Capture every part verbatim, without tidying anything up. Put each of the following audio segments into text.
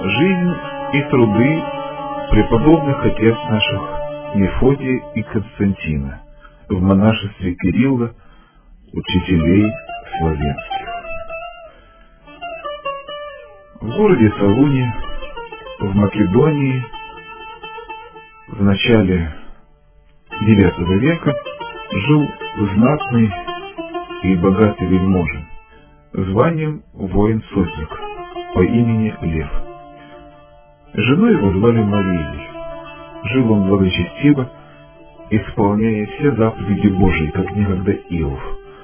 Жизнь и труды преподобных отец наших Мефодия и Константина в монашестве Кирилла, учителей славянских. В городе Солуне, в Македонии, в начале девятого века жил знатный и богатый вельможа, званием воин-сотник по имени Лев. Жену его звали Марией. Жил он благочестиво, исполняя все заповеди Божии, как некогда Иов.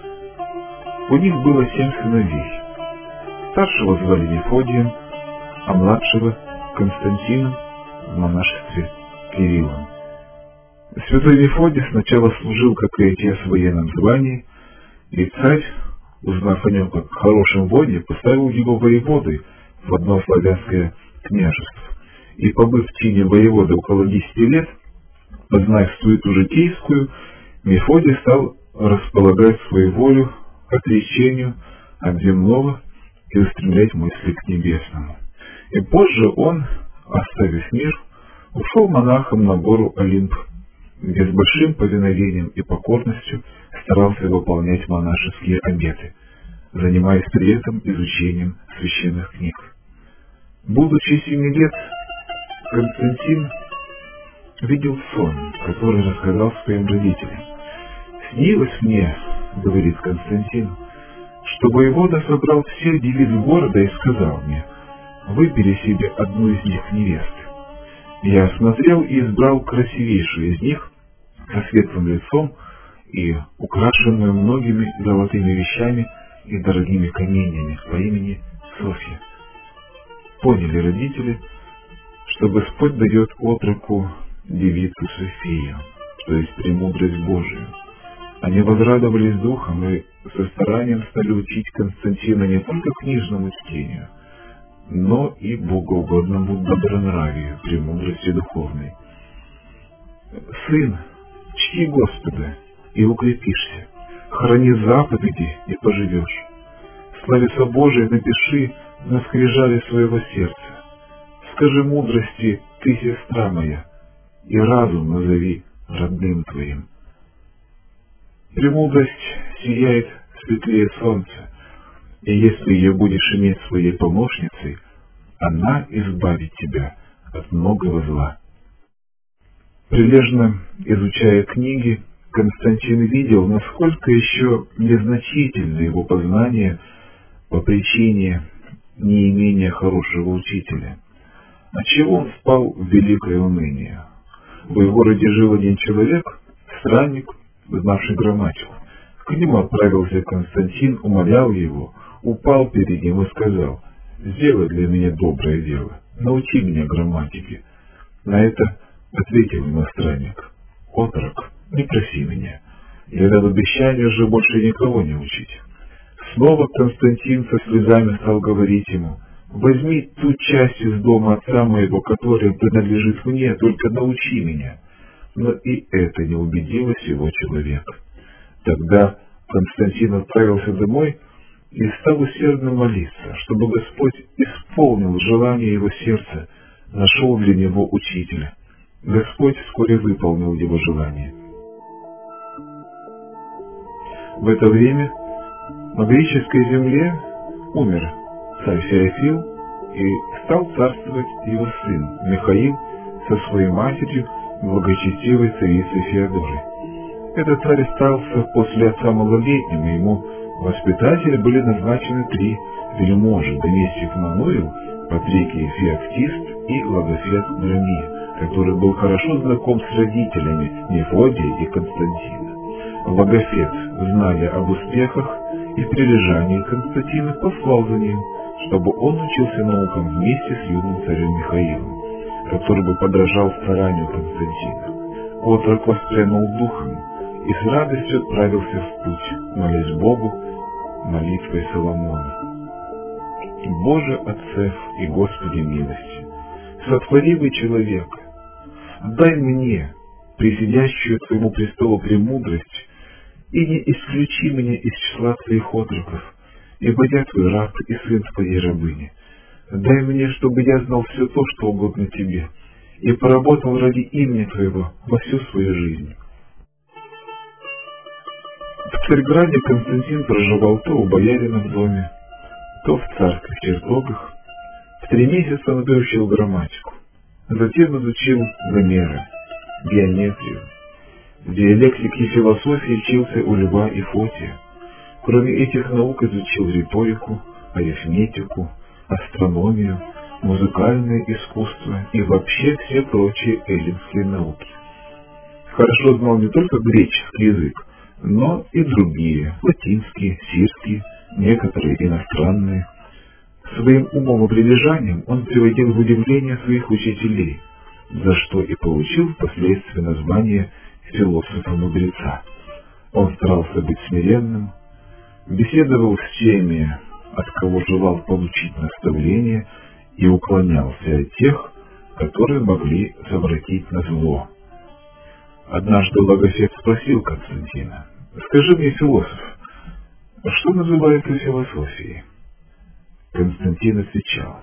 У них было семь сыновей. Старшего звали Мефодием, а младшего Константином, в монашестве Кириллом. Святой Мефодий сначала служил, как и отец, в военном звании, и царь, узнав о нем как хорошем воине, поставил его воеводой в одно славянское княжество. И, побыв в чине воеводы около десяти лет, познав суету житейскую, Мефодий стал располагать свою волю к отречению от земного и устремлять мысли к небесному. И позже он, оставив мир, ушел монахом на гору Олимп, где с большим повиновением и покорностью старался выполнять монашеские обеты, занимаясь при этом изучением священных книг. Будучи семи лет, Константин видел сон, который рассказал своим родителям. «Снилось мне, — говорит Константин, — что воевода собрал всех девиц города и сказал мне: выбери себе одну из них невест. Я осмотрел и избрал красивейшую из них, со светлым лицом и украшенную многими золотыми вещами и дорогими каменьями, по имени Софья». Поняли родители, что Господь дает отроку девицу Софию, то есть премудрость Божию. Они возрадовались духом и со старанием стали учить Константина не только книжному чтению, но и богоугодному добронравию, премудрости духовной. «Сын, чти Господа, и укрепишься, храни заповеди, и поживешь. Словеса Божие напиши на скрижале своего сердца. Скажи мудрости, ты, сестра моя, и разум назови родным твоим. Премудрость сияет светлее солнца, и если ее будешь иметь своей помощницей, она избавит тебя от многого зла». Прилежно изучая книги, Константин видел, насколько еще незначительны его познания по причине неимения хорошего учителя, отчего он впал в великое уныние. В его городе жил один человек, странник, знавший грамматику. К нему отправился Константин, умолял его, упал перед ним и сказал: «Сделай для меня доброе дело, научи меня грамматике». На это ответил ему странник: «Отрок, не проси меня, я дал обещание уже больше никого не учить». Снова Константин со слезами стал говорить ему: «Возьми ту часть из дома отца моего, которая принадлежит мне, только научи меня». Но и это не убедило сего человека. Тогда Константин отправился домой и стал усердно молиться, чтобы Господь исполнил желание его сердца, нашел для него учителя. Господь вскоре выполнил его желание. В это время на греческой земле умер царь Феофил, и стал царствовать его сын Михаил со своей матерью, благочестивой царицей Феодорой. Этот царь остался после отца малолетним, и ему воспитатели были назначены три вельможи: доместик Мануил, Патрикий Феоктист и Логофет Драмия, который был хорошо знаком с родителями Мефодия и Константина. Логофет, зная об успехах и прилежании Константина, послал за ним, чтобы он учился наукам вместе с юным царем Михаилом, который бы подражал старанию Константина. Отрок воспрянул духом и с радостью отправился в путь, молясь Богу молитвой Соломона: «Боже Отцев и Господи милости, сотворивый человек, дай мне, присидящую к твоему престолу, премудрость, и не исключи меня из числа твоих отроков, ибо я твой раб и сын твоей рабыни. дай мне, чтобы я знал все то, что угодно тебе, и поработал ради имени твоего во всю свою жизнь. В Царьграде Константин проживал то у боярина в доме, то в царских чертогах. В три месяца он выучил грамматику, затем изучил замеры, геометрию. В диалектике и философии учился у Льва и Фотия. Кроме этих наук изучил риторику, арифметику, астрономию, музыкальное искусство и вообще все прочие эллинские науки. Хорошо знал не только греческий язык, но и другие, латинские, сирские, некоторые иностранные. Своим умом и прилежанием он приводил в удивление своих учителей, за что и получил впоследствии название философа-мудреца. Он старался быть смиренным, беседовал с теми, от кого желал получить наставление, и уклонялся от тех, которые могли совратить на зло. Однажды Логофет спросил Константина: «Скажи мне, философ, что называется философией?» Константин отвечал: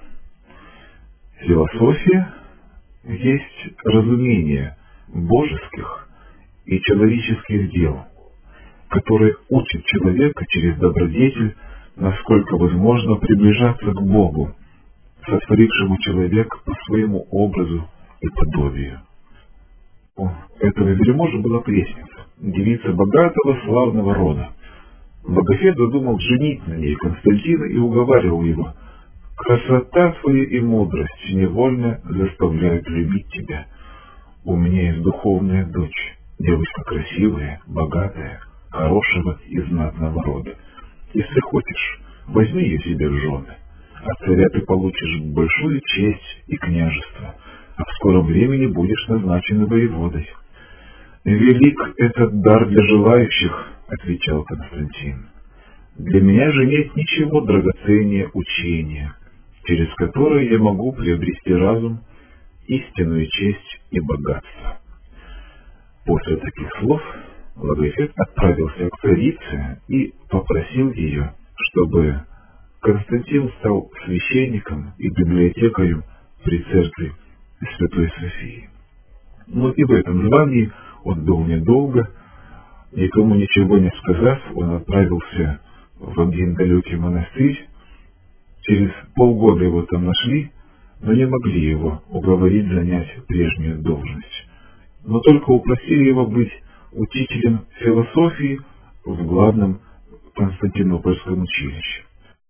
«Философия есть разумение божеских и человеческих дел, которые учат человека через добродетель, насколько возможно, приближаться к Богу, сотворившему человека по своему образу и подобию». У этого вельможи была крестница, девица богатого славного рода. Логофет задумал женить на ней Константина и уговаривал его: «Красота твоя и мудрость невольно заставляют любить тебя. У меня есть духовная дочь, девочка красивая, богатая, хорошего и знатного рода. Если хочешь, возьми ее себе в жены. От царя ты получишь большую честь и княжество, а в скором времени будешь назначен воеводой». «Велик этот дар для желающих», — отвечал Константин. «Для меня же нет ничего драгоценнее учения, через которое я могу приобрести разум, истинную честь и богатство». После таких слов Логофет отправился к царице и попросил ее, чтобы Константин стал священником и библиотекарем при церкви Святой Софии. Но и в этом звании он был недолго. Никому ничего не сказав, он отправился в один далекий монастырь. Через полгода его там нашли, но не могли его уговорить занять прежнюю должность. Но только упросили его быть учителем философии в главном Константинопольском училище.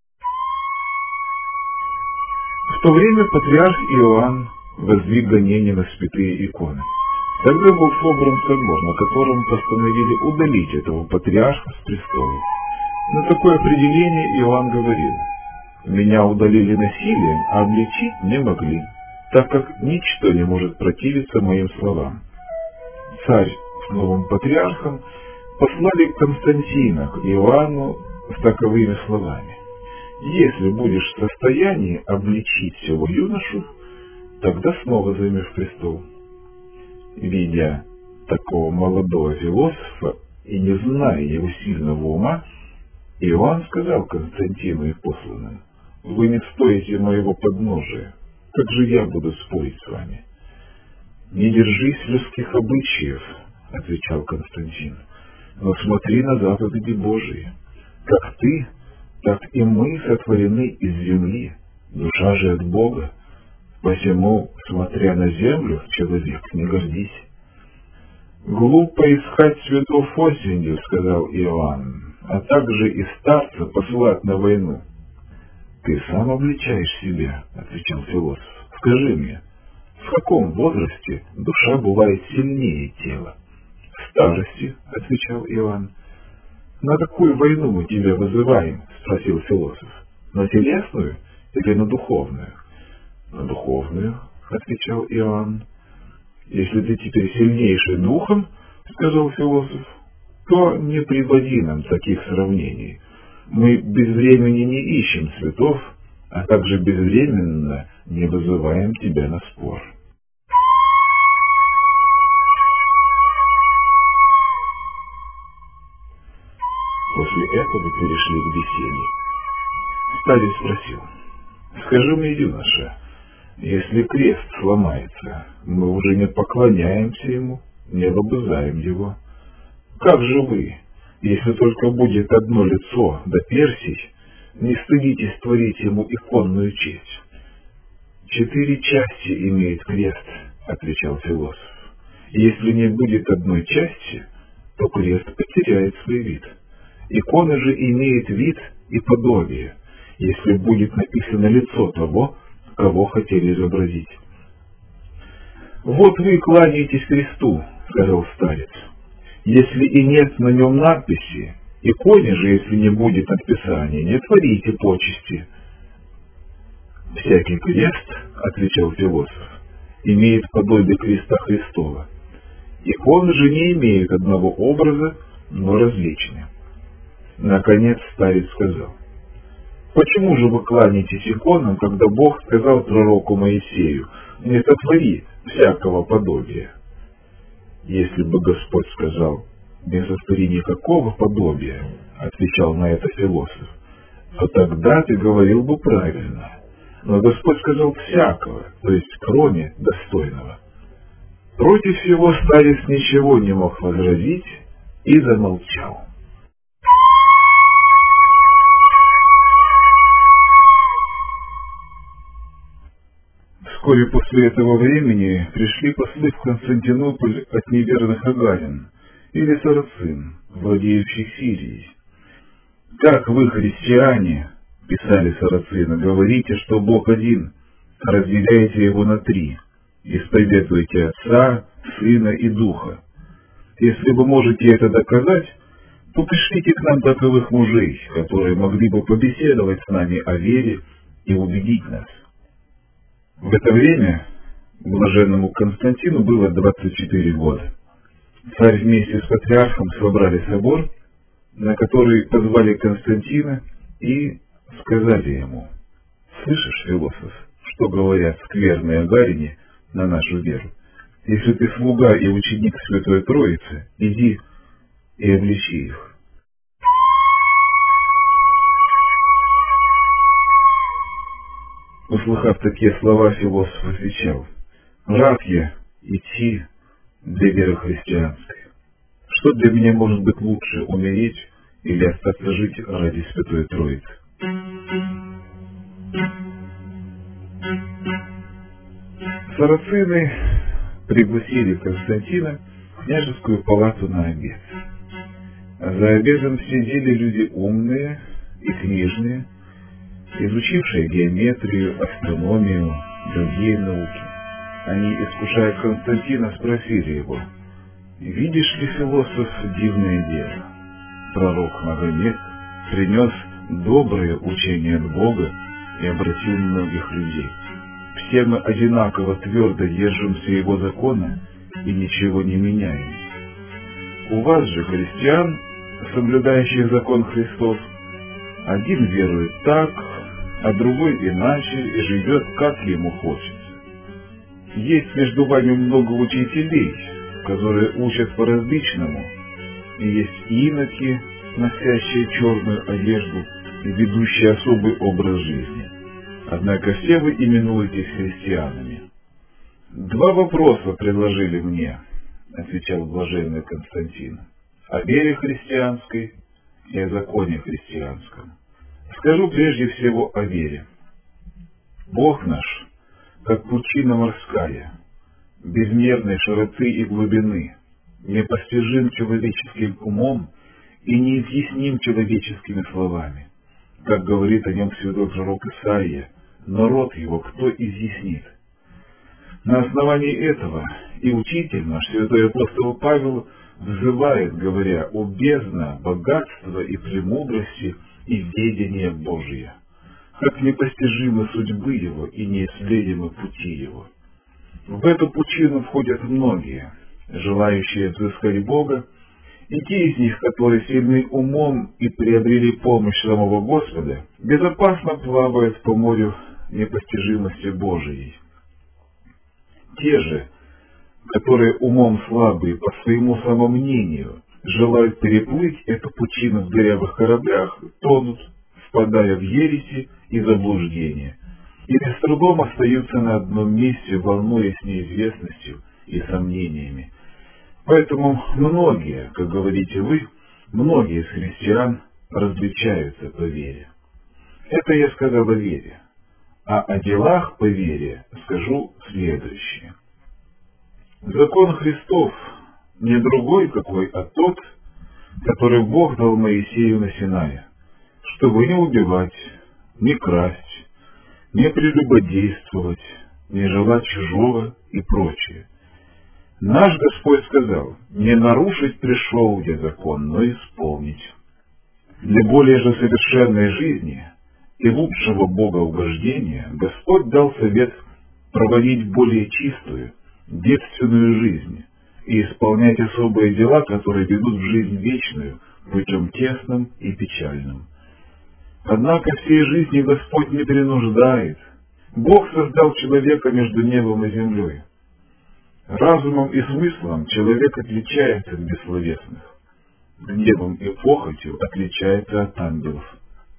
В то время патриарх Иоанн воздвиг гонения на святые иконы. Тогда был собран собор, на котором постановили удалить этого патриарха с престола. На такое определение Иоанн говорил: «Меня удалили насилием, а обличить не могли, так как ничто не может противиться моим словам». Царь с новым патриархом послали Константина к Иоанну с таковыми словами: «Если будешь в состоянии обличить всего юношу, тогда снова займешь престол». Видя такого молодого философа и не зная его сильного ума, Иоанн сказал Константину и посланным: «Вы не стоите моего подножия, как же я буду спорить с вами?» «Не держись людских обычаев», — отвечал Константин, «но смотри на заповеди Божии. Как ты, так и мы сотворены из земли, душа же от Бога. Посему, смотря на землю, человек, не гордись». «Глупо искать цветов осенью», — сказал Иоанн, «а также и старца посылать на войну». «Ты сам обличаешь себя», — отвечал философ. «Скажи мне, в каком возрасте душа бывает сильнее тела?» «В старости», — отвечал Иоанн. «На какую войну мы тебя вызываем?» — спросил философ. «На телесную или на духовную?» «На духовную», — отвечал Иоанн. «Если ты теперь сильнейший духом, — сказал философ, — то не приводи нам таких сравнений. Мы без времени не ищем цветов, а также безвременно не вызываем тебя на спор». После этого перешли к беседе. Старец спросил: Скажи мне, юноша, если крест сломается, мы уже не поклоняемся ему, не лобызаем его. Как же вы, если только будет одно лицо да персий, не стыдитесь творить ему иконную честь? Четыре части имеет крест, отвечал философ. Если не будет одной части, то крест потеряет свой вид. Икона же имеет вид и подобие, если будет написано лицо того, кого хотели изобразить. «Вот вы кланяетесь кресту», — сказал старец. «Если и нет на нем надписи, иконе же, если не будет надписания, не творите почести». «Всякий крест, — отвечал философ, — имеет подобие креста Христова. Иконы же не имеют одного образа, но различны». Наконец старец сказал: «Почему же вы кланяетесь иконам, когда Бог сказал пророку Моисею: не сотвори всякого подобия?» «Если бы Господь сказал: не сотвори никакого подобия, — отвечал на это философ, — то тогда ты говорил бы правильно. Но Господь сказал всякого, то есть кроме достойного». Против всего старец ничего не мог возразить и замолчал. Вскоре после этого времени пришли послы в Константинополь от неверных агарин, или сарацин, владеющих Сирией. «Как вы, христиане, — писали сарацины, — говорите, что Бог один, разделяете его на три, исповедуете Отца, Сына и Духа. Если вы можете это доказать, то пришлите к нам таковых мужей, которые могли бы побеседовать с нами о вере и убедить нас». В это время блаженному Константину было двадцать четыре года. Царь вместе с патриархом собрали собор, на который позвали Константина и сказали ему: «Слышишь, философ, что говорят скверные агарине на нашу веру? Если ты слуга и ученик Святой Троицы, иди и обличи их». Услыхав такие слова, философ отвечал: «Рад я идти для веры христианской. Что для меня может быть лучше, умереть или остаться жить ради Святой Троицы?» Сарацины пригласили Константина в княжескую палату на обед. За обедом сидели люди умные и книжные, изучившие геометрию, астрономию, другие науки. Они, искушая Константина, спросили его: «Видишь ли, философ, дивное дело? Пророк Магомед принес доброе учение от Бога и обратил многих людей. Все мы одинаково твердо держимся его закона и ничего не меняем. У вас же, христиан, соблюдающих закон Христов, один верует так, а другой иначе и живет, как ему хочется. Есть между вами много учителей, которые учат по-различному, и есть иноки, носящие черную одежду и ведущие особый образ жизни. Однако все вы именуетесь христианами». «Два вопроса предложили мне, — отвечал блаженный Константин, — о вере христианской и о законе христианском. Скажу прежде всего о вере. Бог наш, как пучина морская, безмерной широты и глубины, непостижим человеческим умом и неизъясним человеческими словами. Как говорит о нем святой пророк Исаия: но род его кто изъяснит? На основании этого и учитель наш, святой апостол Павел, взывает, говоря: «О бездна, богатства и премудрости и ведения Божия! Как непостижимы судьбы его и неисследимы пути его». В эту пучину входят многие, желающие взыскать Бога, и те из них, которые сильны умом и приобрели помощь самого Господа, безопасно плавают по морю непостижимости Божией. Те же, которые умом слабые по своему самомнению желают переплыть эту пучину в дырявых кораблях, тонут, впадая в ереси и заблуждение, или с трудом остаются на одном месте, волнуясь неизвестностью и сомнениями. Поэтому многие, как говорите вы, многие из христиан различаются по вере. Это я сказал о вере. А о делах по вере скажу следующее. Закон Христов не другой какой, а тот, который Бог дал Моисею на Синае, чтобы не убивать, не красть, не прелюбодействовать, не желать чужого и прочее. Наш Господь сказал: не нарушить пришел я закон, но исполнить. Для более же совершенной жизни и лучшего богоугождения Господь дал совет проводить более чистую, девственную жизнь и исполнять особые дела, которые ведут в жизнь вечную, путем тесным и печальным. Однако всей жизни Господь не принуждает. Бог создал человека между небом и землей. Разумом и смыслом человек отличается от бессловесных, гневом и похотью отличается от ангелов.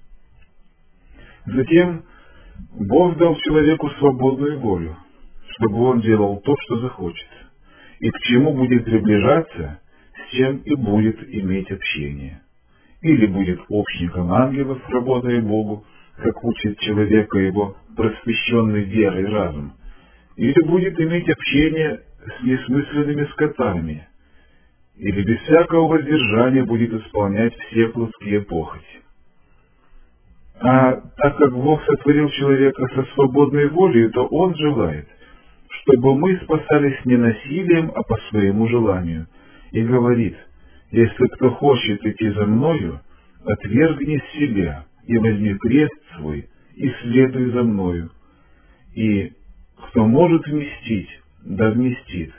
Затем Бог дал человеку свободную волю, чтобы он делал то, что захочет, и к чему будет приближаться, с чем и будет иметь общение. Или будет общником ангелов, работая Богу, как учит человека его просвещенный верой разум, или будет иметь общение с несмысленными скотами, или без всякого воздержания будет исполнять все плотские похоти. А так как Бог сотворил человека со свободной волей, то Он желает, чтобы мы спасались не насилием, а по своему желанию, и говорит: если кто хочет идти за Мною, отвергни себя и возьми крест свой, и следуй за Мною. И кто может вместить, да вместит.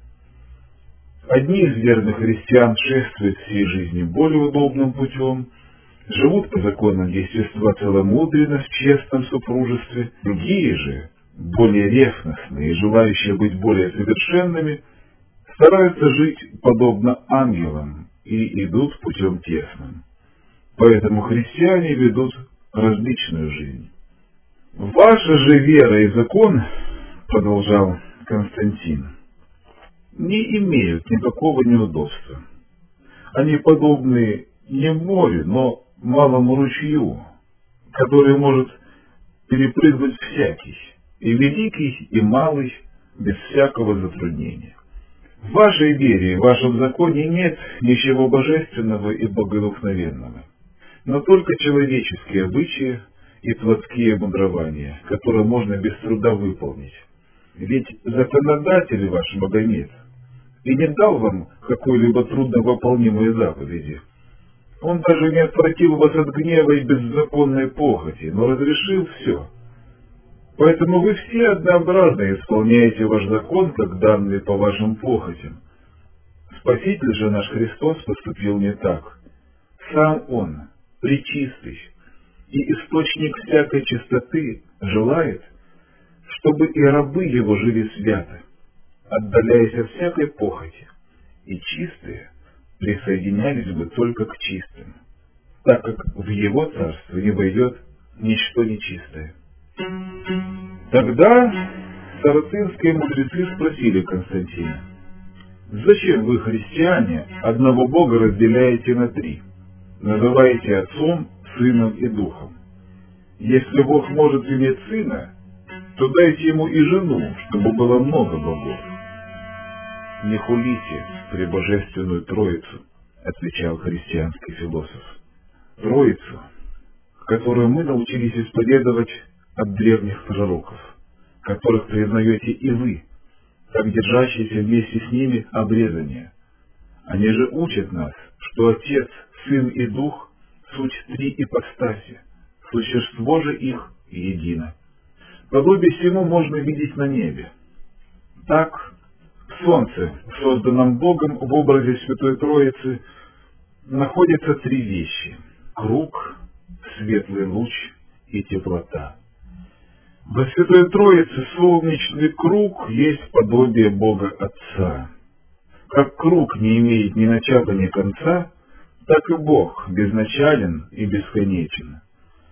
Одни из верных христиан шествуют всей жизни более удобным путем, живут по законам естества целомудренно в честном супружестве, другие же, более ревностные и желающие быть более совершенными, стараются жить подобно ангелам и идут путем тесным. Поэтому христиане ведут различную жизнь. Ваша же вера и закон, продолжал Константин, не имеют никакого неудобства. Они подобны не морю, но малому ручью, который может перепрыгнуть всякий, и великий, и малый, без всякого затруднения. В вашей вере и в вашем законе нет ничего божественного и богодухновенного, но только человеческие обычаи и плотские мудрования, которые можно без труда выполнить. Ведь законодатель ваш Магомед и не дал вам какой-либо трудновыполнимой заповеди. Он даже не отвратил вас от гнева и беззаконной похоти, но разрешил все. Поэтому вы все однообразно исполняете ваш закон, как данный по вашим похотям. Спаситель же наш Христос поступил не так. Сам Он, пречистый и источник всякой чистоты, желает, чтобы и рабы Его жили свято, отдаляясь от всякой похоти, и чистые присоединялись бы только к чистым, так как в Его царство не войдет ничто нечистое. Тогда сарацинские мудрецы спросили Константина: «Зачем вы, христиане, одного Бога разделяете на три, называете Отцом, Сыном и Духом? Если Бог может иметь Сына, то дайте Ему и жену, чтобы было много богов». «Не хулите пребожественную Троицу», — отвечал христианский философ. «Троицу, которую мы научились исповедовать от древних пророков, которых признаете и вы, как держащиеся вместе с ними обрезания. Они же учат нас, что Отец, Сын и Дух — суть три ипостаси, существо же их едино. Подобие всему можно видеть на небе. Так, в Солнце, созданном Богом в образе Святой Троицы, находятся три вещи — круг, светлый луч и теплота. Во Святой Троице солнечный круг есть подобие Бога Отца. Как круг не имеет ни начала, ни конца, так и Бог безначален и бесконечен.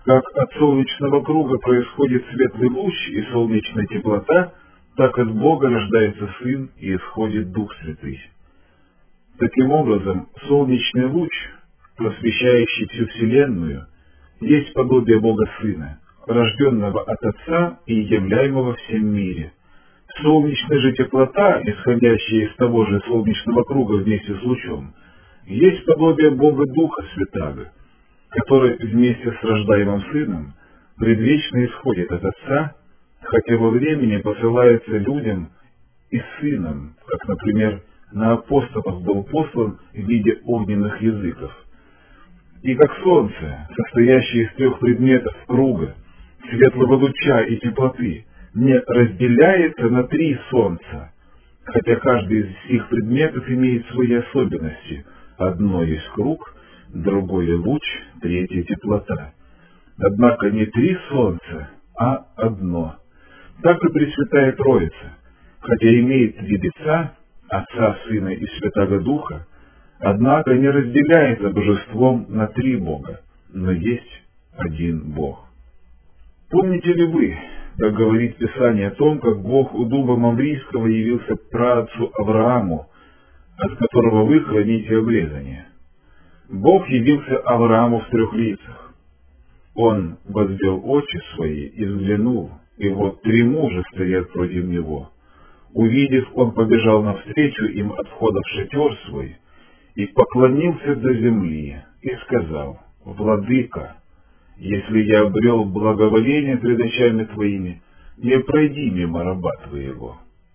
Как от солнечного круга происходит светлый луч и солнечная теплота, так от Бога рождается Сын и исходит Дух Святый. Таким образом, солнечный луч, просвещающий всю Вселенную, есть подобие Бога Сына, рожденного от Отца и являемого всем мире. Солнечная же теплота, исходящая из того же солнечного круга вместе с лучом, есть подобие Бога Духа Святаго, который вместе с рождаемым Сыном предвечно исходит от Отца, хотя во времени посылается людям и Сыном, как, например, на апостолов был послан в виде огненных языков. И как солнце, состоящее из трех предметов круга, светлого луча и теплоты, не разделяется на три солнца, хотя каждый из их предметов имеет свои особенности. Одно есть круг, другое луч, третье теплота. Однако не три солнца, а одно. Так и Пресвятая Троица, хотя имеет три лица, Отца, Сына и Святаго Духа, однако не разделяется божеством на три Бога, но есть один Бог. Помните ли вы, как говорит Писание о том, как Бог у дуба Мамрийского явился праотцу Аврааму, от которого вы храните обрезание? Бог явился Аврааму в трех лицах. Он возвел очи свои и взглянул, и вот три мужа стоят против него. Увидев, он побежал навстречу им от входа в шатер свой и поклонился до земли и сказал: «Владыка, если я обрел благоволение пред очами твоими, не пройди мимо раба твоего».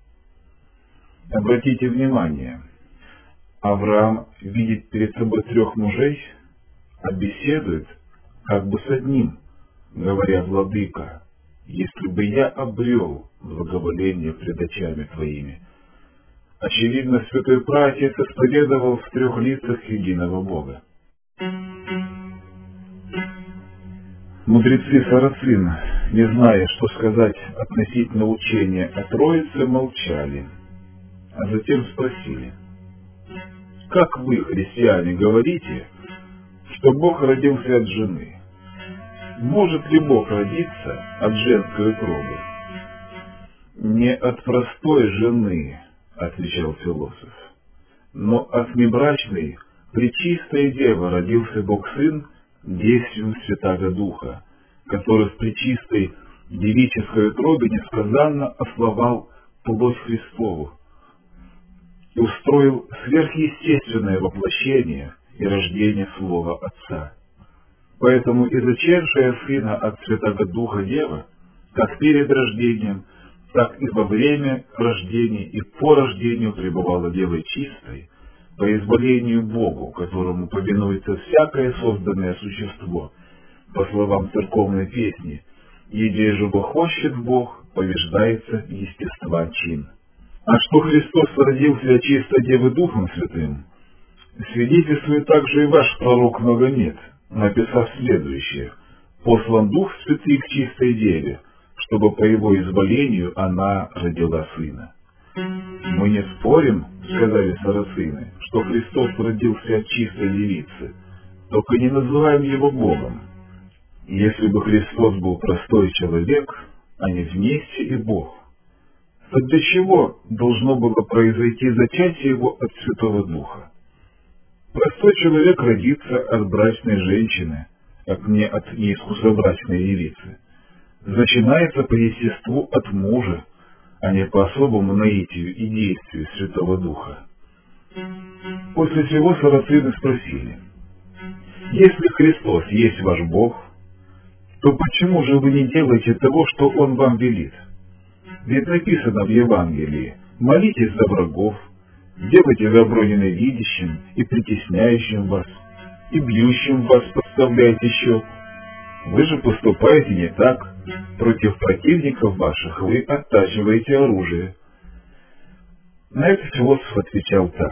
Обратите внимание, Авраам видит перед собой трех мужей, а беседует как бы с одним, говоря: «Владыка, если бы я обрел благоволение пред очами твоими». Очевидно, святой праотец исповедовал в трех лицах единого Бога. Мудрецы Сарацин, не зная, что сказать относительно учения о Троице, молчали, а затем спросили: «Как вы, христиане, говорите, что Бог родился от жены? Может ли Бог родиться от женской утробы?» «Не от простой жены, — отвечал философ, — но от небрачной, пречистой девы родился Бог-Сын действием Святаго Духа, который в пречистой девической утробе несказанно ословал плоть Христову и устроил сверхъестественное воплощение и рождение Слова Отца. Поэтому и зачавшая Сына от Святаго Духа Дева, как перед рождением, так и во время рождения и по рождению пребывала Девой чистой, по изволению Богу, которому повинуется всякое созданное существо, по словам церковной песни: «Еде же хочет Бог, побеждается естества чин». А что Христос родился от чистой Девы Духом Святым, свидетельствует также и ваш пророк Магомед, написав следующее: «Послан Дух Святый к чистой Деве, чтобы по его изволению она родила сына». «Мы не спорим, — сказали сарацины, — что Христос родился от чистой девицы, только не называем его Богом. Если бы Христос был простой человек, а не вместе и Бог, то для чего должно было произойти зачатие его от Святого Духа? Простой человек родится от брачной женщины, а не от неискусобрачной девицы. Начинается по естеству от мужа, а не по особому наитию и действию Святого Духа». После всего сарацины спросили: «Если Христос есть ваш Бог, то почему же вы не делаете того, что Он вам велит? Ведь написано в Евангелии: молитесь за врагов, делайте добро ненавидящим и притесняющим вас, и бьющим вас подставляйте счет. Вы же поступаете не так. Против противников ваших вы оттачиваете оружие». На это философ отвечал так: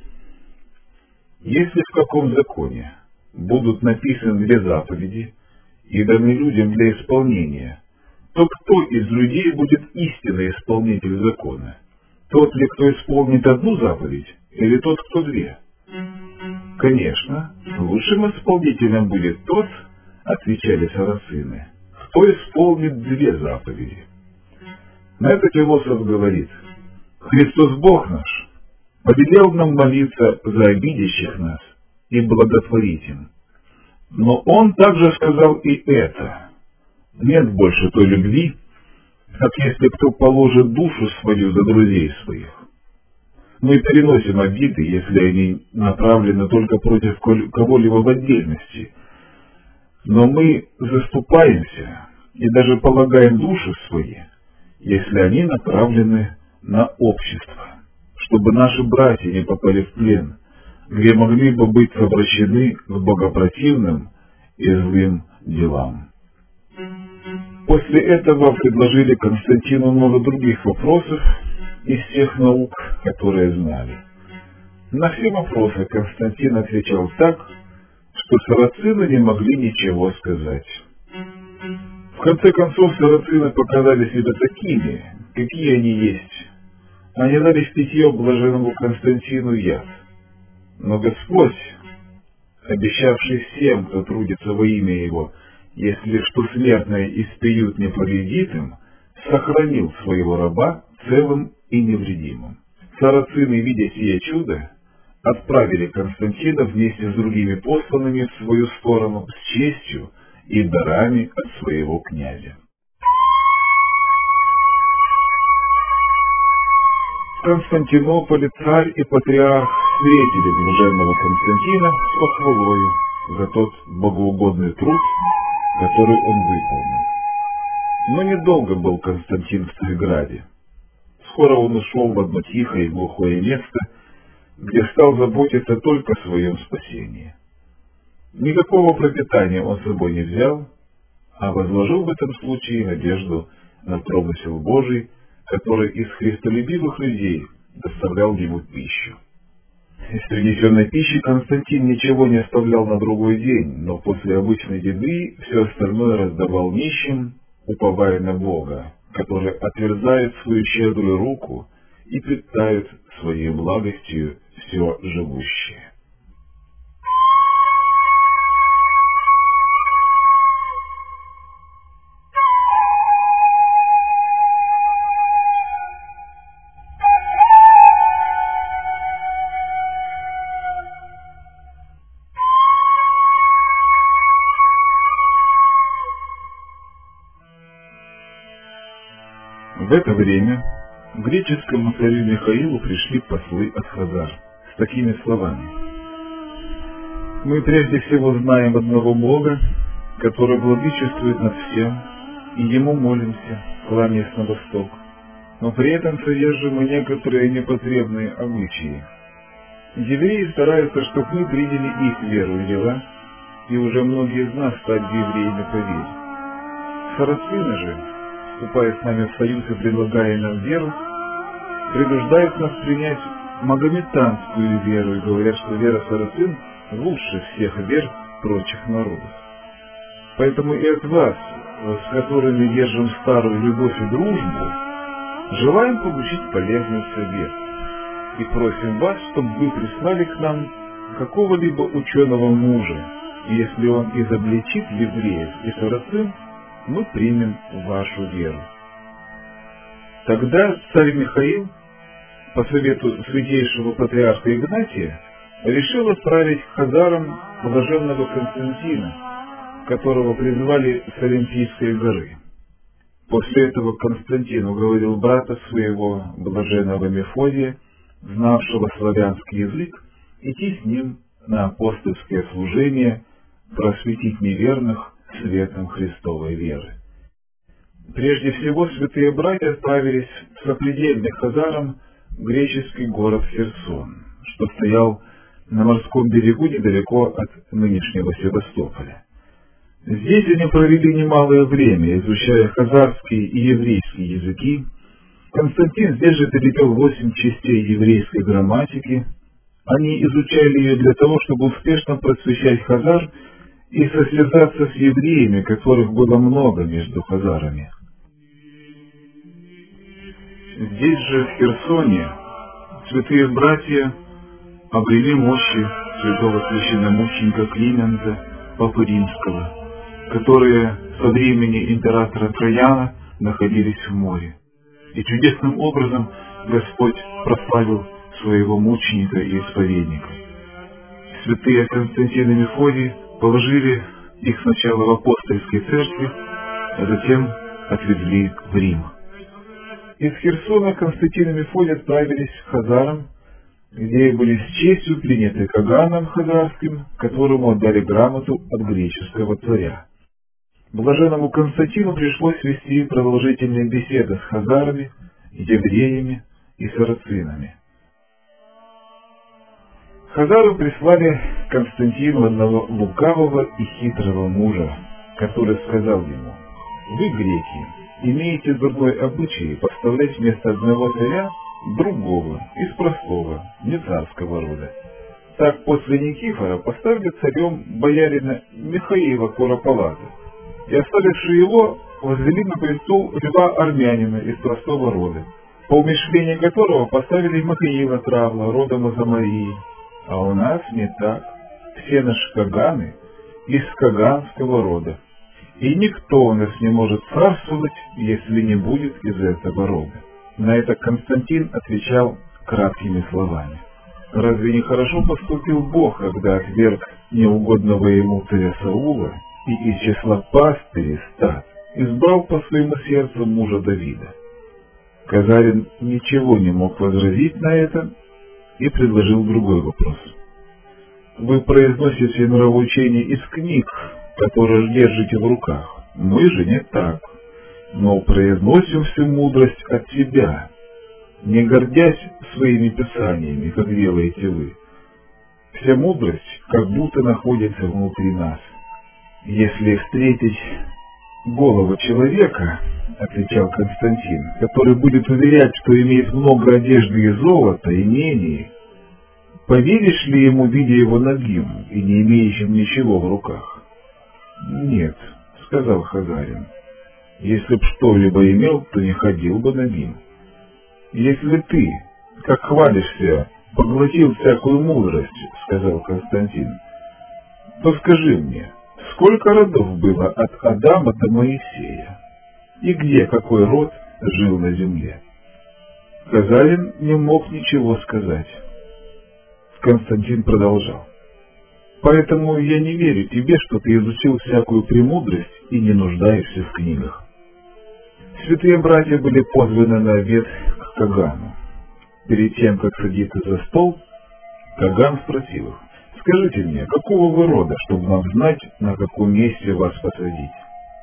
«Если в каком законе будут написаны две заповеди и даны людям для исполнения, то кто из людей будет истинный исполнитель закона? Тот ли, кто исполнит одну заповедь, или тот, кто две? Конечно, лучшим исполнителем будет тот, — отвечали сарацины, — кто исполнит две заповеди? На это философ говорит: Христос Бог наш повелел нам молиться за обидящих нас и благотворить им. Но Он также сказал и это: нет больше той любви, как если кто положит душу свою за друзей своих. Мы переносим обиды, если они направлены только против кого-либо в отдельности, но мы заступаемся и даже полагаем души свои, если они направлены на общество, чтобы наши братья не попали в плен, где могли бы быть обращены к богопротивным и злым делам. После этого предложили Константину много других вопросов из тех наук, которые знали. На все вопросы Константин отвечал так, что сарацины не могли ничего сказать. В конце концов, сарацины показали себя такими, какие они есть. Они дали в питье блаженному Константину яд. Но Господь, обещавший всем, кто трудится во имя Его, если что смертное испьют не повредит им, сохранил своего раба целым и невредимым. Сарацины, видя сие чудо, отправили Константина вместе с другими посланными в свою сторону с честью и дарами от своего князя. В Константинополе царь и патриарх встретили блаженного Константина с похвалою за тот богоугодный труд, который он выполнил. Но недолго был Константин в Царьграде. Скоро он ушел в одно тихое и глухое место, где стал заботиться только о своем спасении. Никакого пропитания он с собой не взял, а возложил в этом случае надежду на промысел Божий, который из христолюбивых людей доставлял ему пищу. Из принесенной пищи Константин ничего не оставлял на другой день, но после обычной еды все остальное раздавал нищим, уповая на Бога, который отверзает свою щедрую руку и питает своей благостью все живущее. В это время к греческому царю Михаилу пришли послы от хазар с такими словами: «Мы прежде всего знаем одного Бога, который владычествует над всем, и Ему молимся, кланяясь на восток, но при этом содержим мы некоторые непотребные обычаи. Евреи стараются, чтобы мы приняли их веру и дела, и уже многие из нас стали евреями по вере. Сарацины же, вступая с нами в союз и предлагая нам веру, принуждают нас принять магометанскую веру и говорят, что вера сарацин лучше всех вер прочих народов. Поэтому и от вас, с которыми держим старую любовь и дружбу, желаем получить полезный совет и просим вас, чтобы вы прислали к нам какого-либо ученого мужа, и если он изобличит евреев и сарацин, мы примем вашу веру». Тогда царь Михаил, по совету святейшего патриарха Игнатия, решил отправить к хазарам блаженного Константина, которого призвали с Олимпийской горы. После этого Константин уговорил брата своего, блаженного Мефодия, знавшего славянский язык, идти с ним на апостольское служение, просветить неверных светом Христовой веры. Прежде всего, святые братья отправились с сопредельных хазарам в греческий город Херсон, что стоял на морском берегу недалеко от нынешнего Севастополя. Здесь они провели немалое время, изучая хазарский и еврейский языки. Константин здесь же перепел восемь частей еврейской грамматики. Они изучали ее для того, чтобы успешно просвещать хазар и состязаться с евреями, которых было много между хазарами. Здесь же, в Херсоне, святые братья обрели мощи святого священномученика Климента, Папы Римского, которые со времени императора Трояна находились в море. И чудесным образом Господь прославил своего мученика и исповедника. Святые Константин и Мефодий положили их сначала в апостольской церкви, а затем отвезли в Рим. Из Херсона Константин и Мефодий отправились к хазарам, где были с честью приняты Каганом хазарским, которому отдали грамоту от греческого царя. Блаженному Константину пришлось вести продолжительные беседы с хазарами, евреями и сарацинами. Хазары прислали Константину одного лукавого и хитрого мужа, который сказал ему: «Вы, греки, имеете дурной обычай поставлять вместо одного царя другого, из простого, не царского рода. Так после Никифора поставили царем боярина Михаила Куропалата, и, оставивши его, возвели на престол льва армянина из простого рода, по умышлению которого поставили Михаила Травла, родом из Амарии. А у нас не так. Все наши каганы из каганского рода. И никто у нас не может царствовать, если не будет из этого рода». На это Константин отвечал краткими словами: «Разве не хорошо поступил Бог, когда отверг неугодного ему царя Саула и из числа пастырей стад избрал по своему сердцу мужа Давида?» Казарин ничего не мог возразить на это и предложил другой вопрос: «Вы произносите нравоучение из книг, которые держите в руках. Мы же не так, но произносим всю мудрость от себя, не гордясь своими писаниями, как делаете вы. Вся мудрость как будто находится внутри нас. Если встретить голову человека, — отвечал Константин, — который будет уверять, что имеет много одежды и золота, имений, поверишь ли ему, видя его нагим и не имеющим ничего в руках?» «Нет, — сказал хазарин, — если б что-либо имел, то не ходил бы нагим. Если ты, как хвалишься, поглотил всякую мудрость, — сказал Константин, — то скажи мне, сколько родов было от Адама до Моисея, и где какой род жил на земле?» Хазарин не мог ничего сказать. Константин продолжал: «Поэтому я не верю тебе, что ты изучил всякую премудрость и не нуждаешься в книгах». Святые братья были позваны на обед к Кагану. Перед тем, как садиться за стол, Каган спросил их: «Скажите мне, какого вы рода, чтобы нам знать, на каком месте вас посадить?»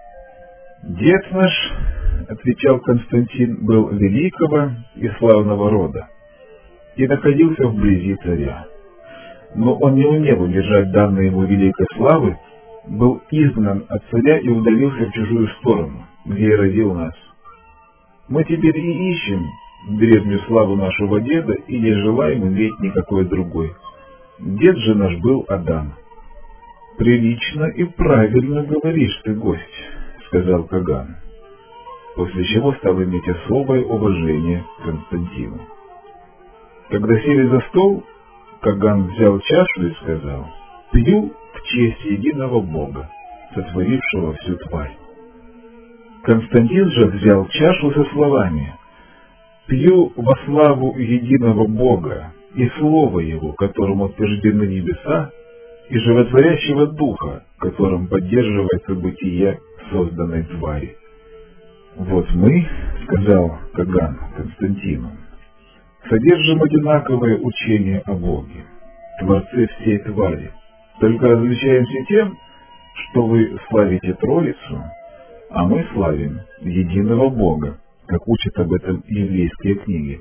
«Дед наш, — отвечал Константин, — был великого и славного рода и находился вблизи царя. Но он не умел удержать данной ему великой славы, был изгнан от царя и удалился в чужую сторону, где и родил нас. Мы теперь и ищем древнюю славу нашего деда и не желаем иметь никакой другой. Дед же наш был Адам». «Прилично и правильно говоришь ты, гость, — сказал Каган, после чего стал иметь особое уважение к Константину. Когда сели за стол, Каган взял чашу и сказал: «Пью в честь единого Бога, сотворившего всю тварь». Константин же взял чашу со словами: «Пью во славу единого Бога и Слова Его, которому утверждены небеса, и животворящего Духа, которым поддерживается бытие созданной твари». «Вот мы, — сказал Каган Константину, — содержим одинаковое учение о Боге, Творце всей твари, только различаемся тем, что вы славите Троицу, а мы славим единого Бога, как учат об этом еврейские книги».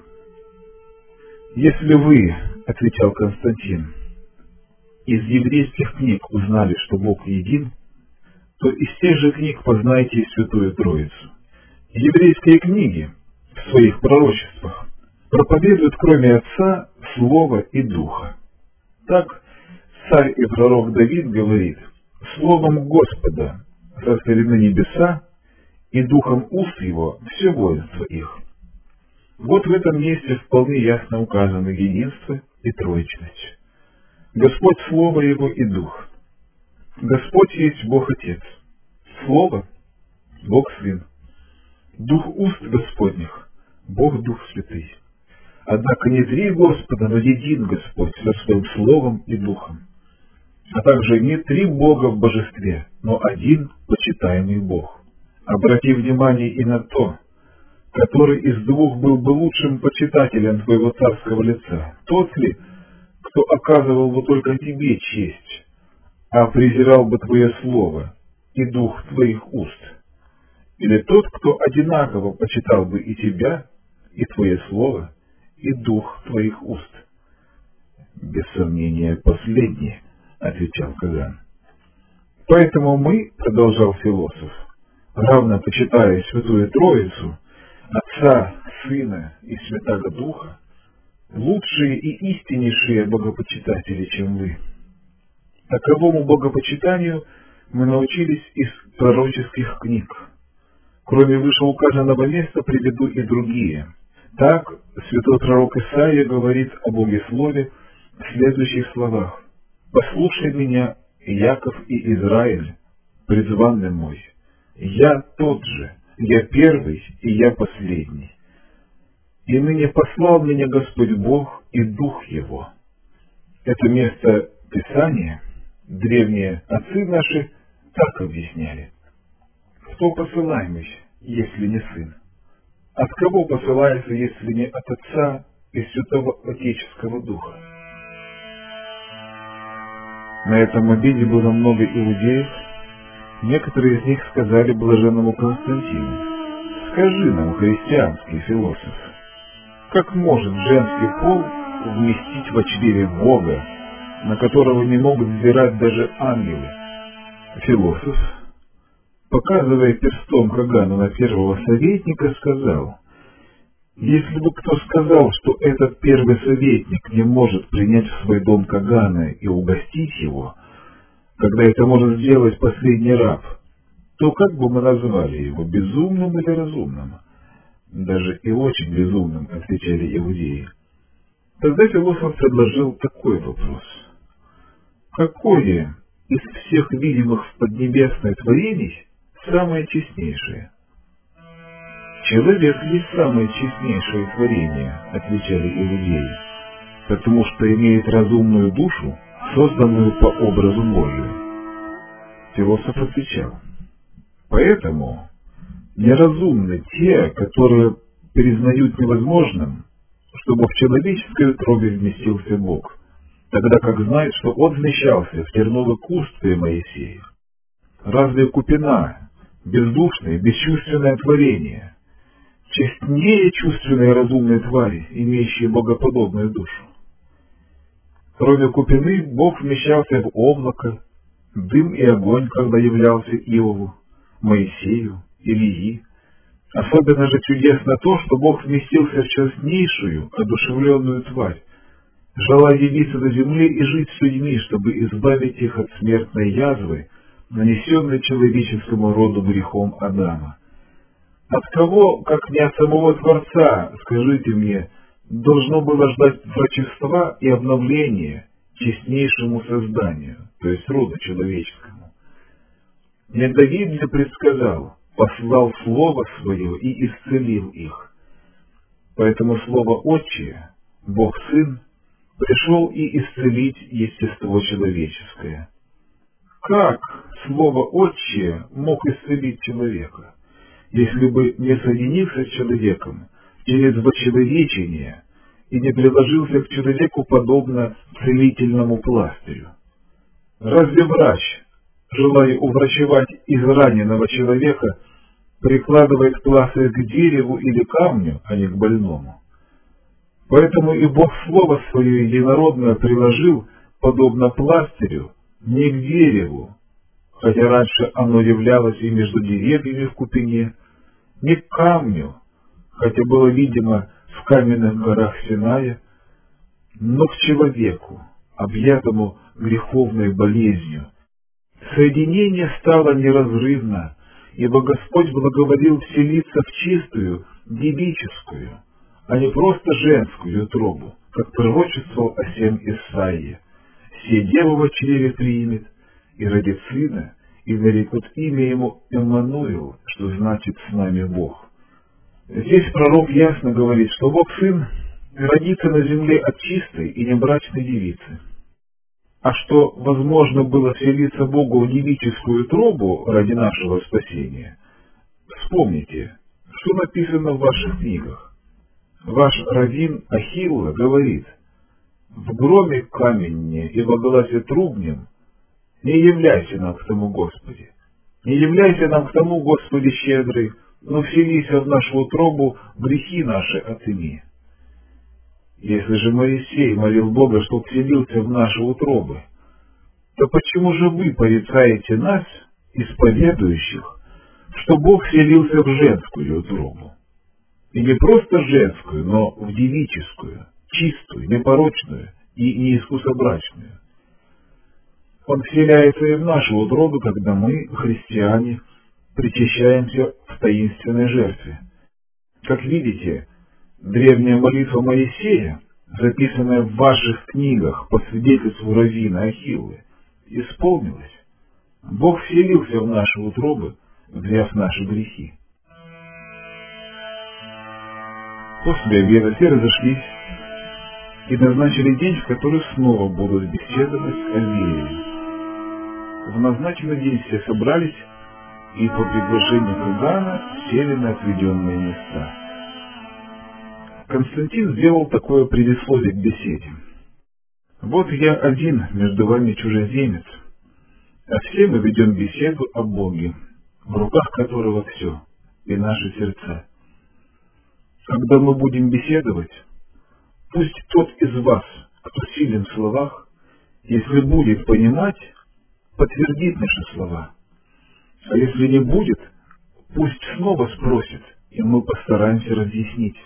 «Если вы, — отвечал Константин, — из еврейских книг узнали, что Бог един, то из тех же книг познайте и Святую Троицу. Еврейские книги в своих пророчествах проповедуют, кроме Отца, Слова и Духа. Так царь и пророк Давид говорит: «Словом Господа сотворены небеса, и духом уст его все воинство их». Вот в этом месте вполне ясно указано единство и троичность. Господь — Слово Его и Дух. Господь есть Бог Отец, Слово — Бог Сын, Дух уст Господних — Бог Дух Святый. Однако не три Господа, но един Господь со своим Словом и Духом. А также не три Бога в божестве, но один почитаемый Бог. Обрати внимание и на то, который из двух был бы лучшим почитателем твоего царского лица, тот ли, кто оказывал бы только тебе честь, а презирал бы твое слово и дух твоих уст, или тот, кто одинаково почитал бы и тебя, и твое слово, и дух твоих уст? Без сомнения, последний, — отвечал Каган. Поэтому мы, — продолжал философ, — равно почитая Святую Троицу, Отца, Сына и Святаго Духа, лучшие и истиннейшие богопочитатели, чем вы. Таковому богопочитанию мы научились из пророческих книг. Кроме вышеуказанного места приведу и другие. Так святой пророк Исаия говорит о Богослове в следующих словах: «Послушай меня, Яков и Израиль, призванный мой, я тот же, я первый и я последний. И ныне послал меня Господь Бог и Дух Его». Это место Писания древние отцы наши так объясняли: кто посылаемый, если не Сын? От кого посылается, если не от Отца и Святого Отеческого Духа? На этом обеде было много иудеев. Некоторые из них сказали блаженному Константину: «Скажи нам, христианский философ, как может женский пол вместить в чреве Бога, на которого не могут взирать даже ангелы?» Философ, показывая перстом Кагану на первого советника, сказал: «Если бы кто сказал, что этот первый советник не может принять в свой дом Кагана и угостить его, когда это может сделать последний раб, то как бы мы назвали его, безумным или разумным?» «Даже и очень безумным», — отвечали иудеи. Тогда философ предложил такой вопрос: какое из всех видимых в поднебесной творений самое честнейшее? «Человек есть самое честнейшее творение», — отвечали иудеи, «потому что имеет разумную душу, созданную по образу Божию». Философ отвечал: «Поэтому неразумны те, которые признают невозможным, чтобы в человеческой утробе вместился Бог, тогда как знают, что Он вмещался в терновый куст при Моисее. Разве купина, бездушное, бесчувственное творение, честнее чувственной разумной твари, имеющей богоподобную душу? Кроме купины, Бог вмещался в облако, дым и огонь, когда являлся Иову, Моисею, Илии. Особенно же чудесно то, что Бог вместился в честнейшую, одушевленную тварь, желая явиться на земле и жить с людьми, чтобы избавить их от смертной язвы, нанесенной человеческому роду грехом Адама. От кого, как не от самого Творца, скажите мне, должно было ждать врачества и обновления честнейшему созданию, то есть роду человеческому? Не Давид ли предсказал: послал Слово Свое и исцелил их? Поэтому Слово Отчее, Бог Сын, пришел и исцелить естество человеческое. Как Слово Отчее мог исцелить человека, если бы не соединился с человеком через вочеловечение и не приложился к человеку подобно целительному пластырю? Разве врач, желая уврачевать израненного человека, прикладывает пластырь к дереву или камню, а не к больному? Поэтому и Бог Слово Свое единородное приложил, подобно пластырю, не к дереву, хотя раньше оно являлось и между деревьями в купине, не к камню, хотя было видимо в каменных горах Синая, но к человеку, объятому греховной болезнью. Соединение стало неразрывно, ибо Господь благоволил вселиться в чистую, девическую, а не просто женскую утробу, как пророчествовал о сем Исаия: «Се дева во чреве примет, и родит сына, и нарекут имя ему Эммануил, что значит «с нами Бог». Здесь пророк ясно говорит, что Бог Сын родится на земле от чистой и небрачной девицы. А что возможно было вселиться Богу в девическую утробу ради нашего спасения, вспомните, что написано в ваших книгах. Ваш раввин Ахилла говорит: «В громе каменне и во гласе трубнем не являйся нам к тому, Господи, не являйся нам к тому, Господи щедрый, но вселись в нашу утробу, грехи наши отыми». Если же Моисей молил Бога, чтоб вселился в наши утробы, то почему же вы порицаете нас, исповедующих, что Бог вселился в женскую утробу? И не просто женскую, но в девическую, чистую, непорочную и неискусобрачную. Он вселяется и в нашу утробу, когда мы, христиане, причащаемся в таинственной жертве. Как видите, древняя молитва Моисея, записанная в ваших книгах по свидетельству раввина Ахиллы, исполнилась. Бог вселился в наши утробы, взяв наши грехи. После обеда все разошлись и назначили день, в который снова будут беседовать о вере. В назначенный день все собрались и по приглашению Кагана сели на отведенные места. Константин сделал такое предисловие к беседе. «Вот я один между вами чужеземец, а все мы ведем беседу о Боге, в руках которого все, и наши сердца. Когда мы будем беседовать, пусть тот из вас, кто силен в словах, если будет понимать, подтвердит наши слова. А если не будет, пусть снова спросит, и мы постараемся разъяснить».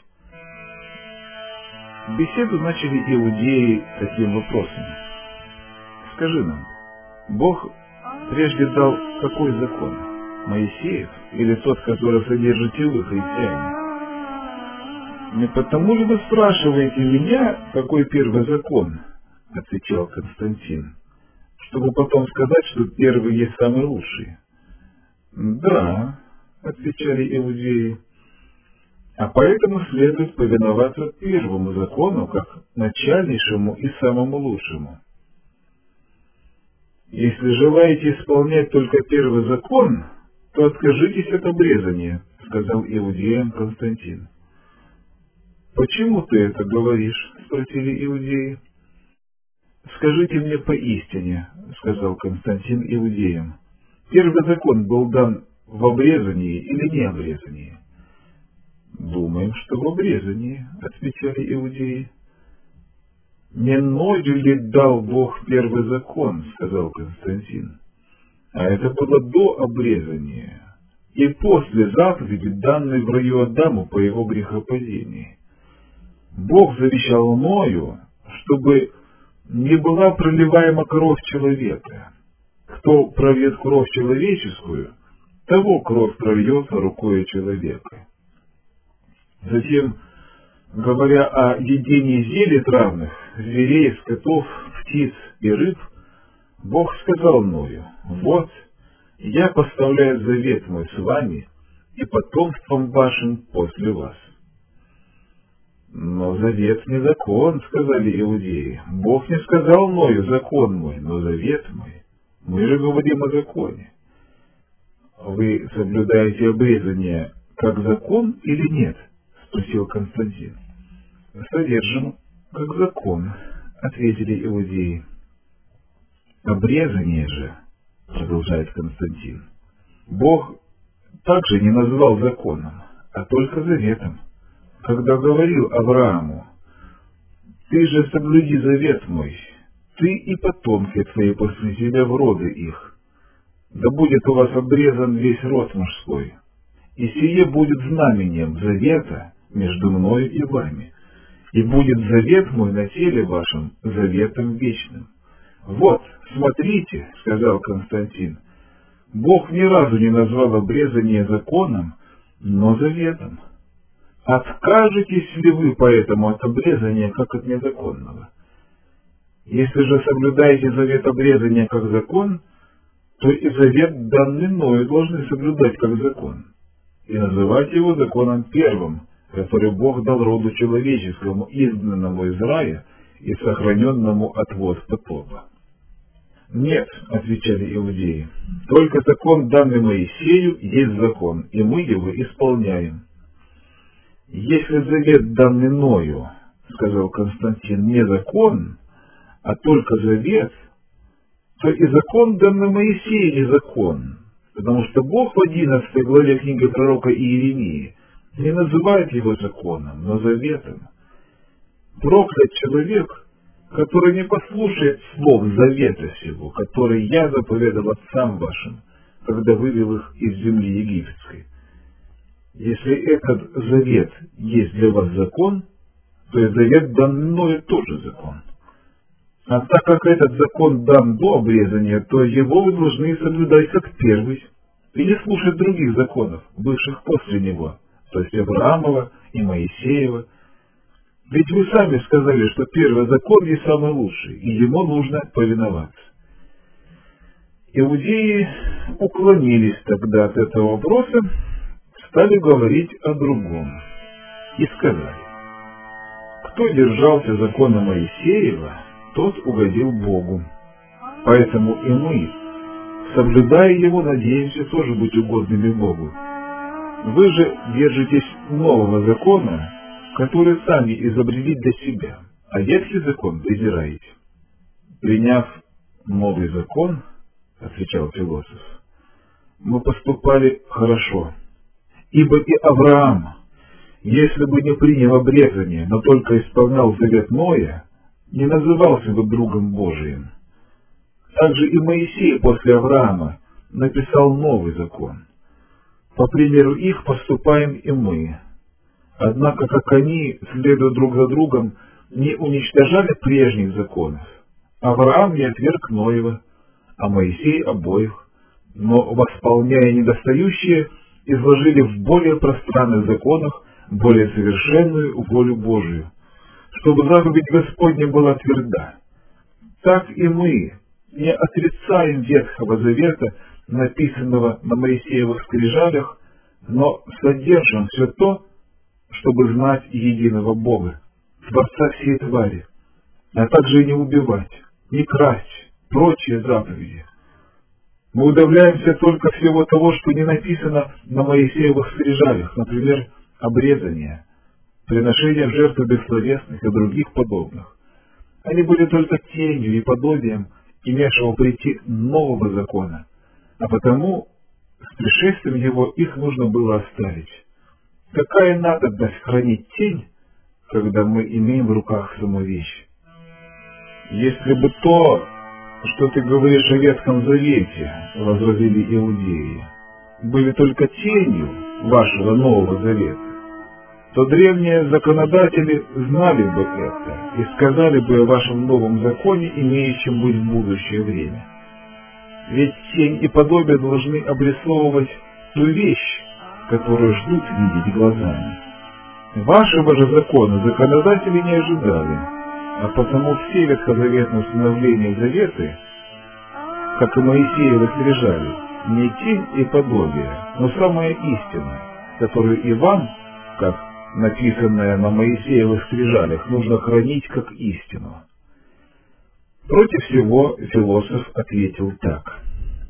Беседу начали иудеи таким вопросом: «Скажи нам, Бог прежде дал какой закон, Моисеев или тот, который содержите вы, христиане? Не потому ли вы спрашиваете меня, какой первый закон?» — отвечал Константин, «чтобы потом сказать, что первый есть самый лучший». «Да», — отвечали иудеи, — «а поэтому следует повиноваться первому закону, как начальнейшему и самому лучшему». «Если желаете исполнять только первый закон, то откажитесь от обрезания», — сказал иудеям Константин. «Почему ты это говоришь?» — спросили иудеи. «Скажите мне поистине», — сказал Константин иудеям, — «первый закон был дан в обрезании или не обрезании?» «Думаем, что в обрезании», — отвечали иудеи. «Не Ною ли дал Бог первый закон?» — сказал Константин. «А это было до обрезания и после заповеди, данной в раю Адаму по его грехопадении. Бог завещал Ною, чтобы не была проливаема кровь человека. Кто прольет кровь человеческую, того кровь прольется рукою человека». Затем, говоря о едении зелий травных, зверей, скотов, птиц и рыб, Бог сказал Ною: «Вот, я поставляю завет мой с вами и потомством вашим после вас». «Но завет не закон», — сказали иудеи. «Бог не сказал Ною: закон мой, но завет мой. Мы же говорим о законе. Вы соблюдаете обрезание как закон или нет?» — спросил Константин. «Содержим как закон», — ответили иудеи. «Обрезание же, — продолжает Константин, — Бог также не назвал законом, а только заветом, когда говорил Аврааму: «Ты же соблюди завет мой, ты и потомки твои после тебя в роды их. Да будет у вас обрезан весь род мужской, и сие будет знамением завета между мною и вами, и будет завет мой на теле вашем заветом вечным». «Вот, смотрите, — сказал Константин, — Бог ни разу не назвал обрезание законом, но заветом. Откажетесь ли вы поэтому от обрезания, как от незаконного? Если же соблюдаете завет обрезания как закон, то и завет, данный мною, должны соблюдать как закон, и называть его законом первым, который Бог дал роду человеческому, изгнанному из рая и сохраненному от вод потопа. «Нет», — отвечали иудеи, — «только закон, данный Моисею, есть закон, и мы его исполняем». «Если завет, данный мною, — сказал Константин, — не закон, а только завет, то и закон, данный Моисею, не закон, потому что Бог в одиннадцатой главе книги пророка Иеремии не называет его законом, но заветом. Проклят человек, который не послушает слов завета сего, который я заповедал отцам вашим, когда вывел их из земли египетской. Если этот завет есть для вас закон, то и завет дан мною тоже закон. А так как этот закон дан до обрезания, то его вы должны соблюдать как первый, и не слушать других законов, бывших после него, то есть Авраамова и Моисеева. Ведь вы сами сказали, что первый закон есть самый лучший, и ему нужно повиноваться. Иудеи уклонились тогда от этого вопроса, стали говорить о другом и сказали: кто держался закона Моисеева, тот угодил Богу. Поэтому и мы, соблюдая его, надеемся тоже быть угодными Богу. Вы же держитесь нового закона, который сами изобрели для себя, а ветхий закон презираете. Приняв новый закон, отвечал философ, мы поступали хорошо, ибо и Авраам, если бы не принял обрезание, но только исполнял завет Ноя, не назывался бы другом Божиим. Также и Моисей после Авраама написал новый закон. По примеру их поступаем и мы. Однако, как они, следуя друг за другом, не уничтожали прежних законов, Авраам не отверг Ноева, а Моисей обоих, но, восполняя недостающие, изложили в более пространных законах более совершенную волю Божию, чтобы заповедь Господня была тверда. Так и мы не отрицаем Ветхого Завета, написанного на Моисеевых скрижалях, но содержим все то, чтобы знать единого Бога, Творца всей твари, а также не убивать, не красть, прочие заповеди. Мы удивляемся только всего того, что не написано на Моисеевых скрижалях, например, обрезание, приношение в жертву бессловесных и других подобных. Они были только тенью и подобием имевшего прийти нового закона, а потому с пришествием его их нужно было оставить. Какая надобность хранить тень, когда мы имеем в руках саму вещь? Если бы то, что ты говоришь о Ветхом Завете, возразили иудеи, были только тенью вашего Нового Завета, то древние законодатели знали бы это и сказали бы о вашем новом законе, имеющем быть в будущее время. Ведь тень и подобие должны обрисовывать ту вещь, которую ждут видеть глазами. Вашего же закона законодатели не ожидали, а потому все ветхозаветные установления заветы, как и Моисеевы скрижали, не тень и подобие, но самая истина, которую и вам, как написанное на Моисеевых скрижалях, нужно хранить как истину. Против всего философ ответил так: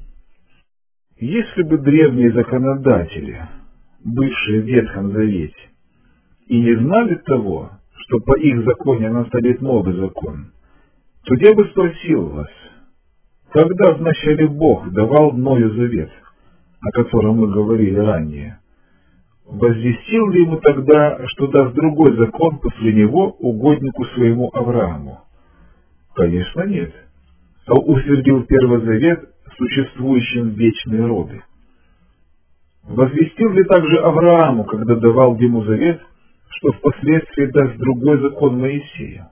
если бы древние законодатели, бывшие в Ветхом Завете, и не знали того, что по их законе настанет новый закон, то я бы спросил вас, когда вначале Бог давал Ною завет, о котором мы говорили ранее, возвестил ли ему тогда, что даст другой закон после него угоднику своему Аврааму? Конечно, нет. А утвердил Первый Завет существующим в вечные роды. Возвестил ли также Аврааму, когда давал ему завет, что впоследствии даст другой закон Моисею?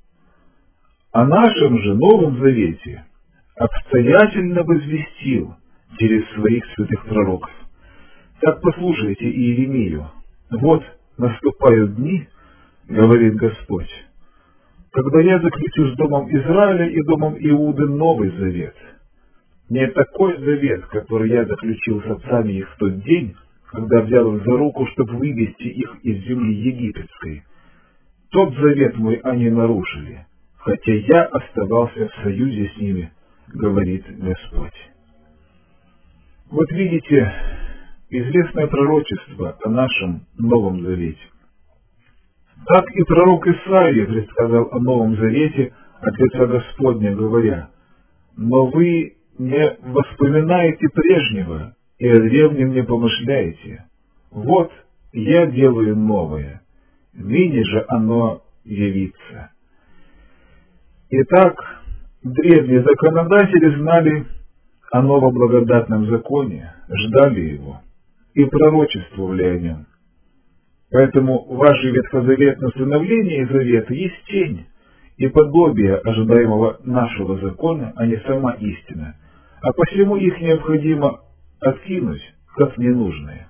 О нашем же Новом Завете обстоятельно возвестил через своих святых пророков. Так послушайте Иеремию. Вот наступают дни, говорит Господь, когда я заключу с домом Израиля и домом Иуды новый завет. Не такой завет, который я заключил с отцами их в тот день, когда взял их за руку, чтобы вывести их из земли египетской. Тот завет мой они нарушили, хотя я оставался в союзе с ними, говорит Господь. Вот видите, известное пророчество о нашем Новом Завете. Так и пророк Исаия предсказал о Новом Завете от лица Господня, говоря: «Но вы не воспоминаете прежнего, и о древнем не помышляете. Вот я делаю новое, ныне же оно явится». Итак, древние законодатели знали о новоблагодатном законе, ждали его и пророчествовали о нем. Поэтому ваше ветхозаветное становление завета есть тень и подобие ожидаемого нашего закона, а не сама истина, а посему их необходимо откинуть как ненужные.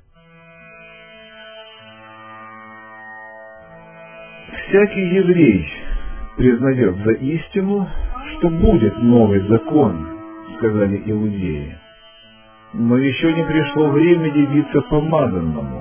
Всякий еврей признает за истину, что будет новый закон, сказали иудеи, но еще не пришло время явиться помазанному.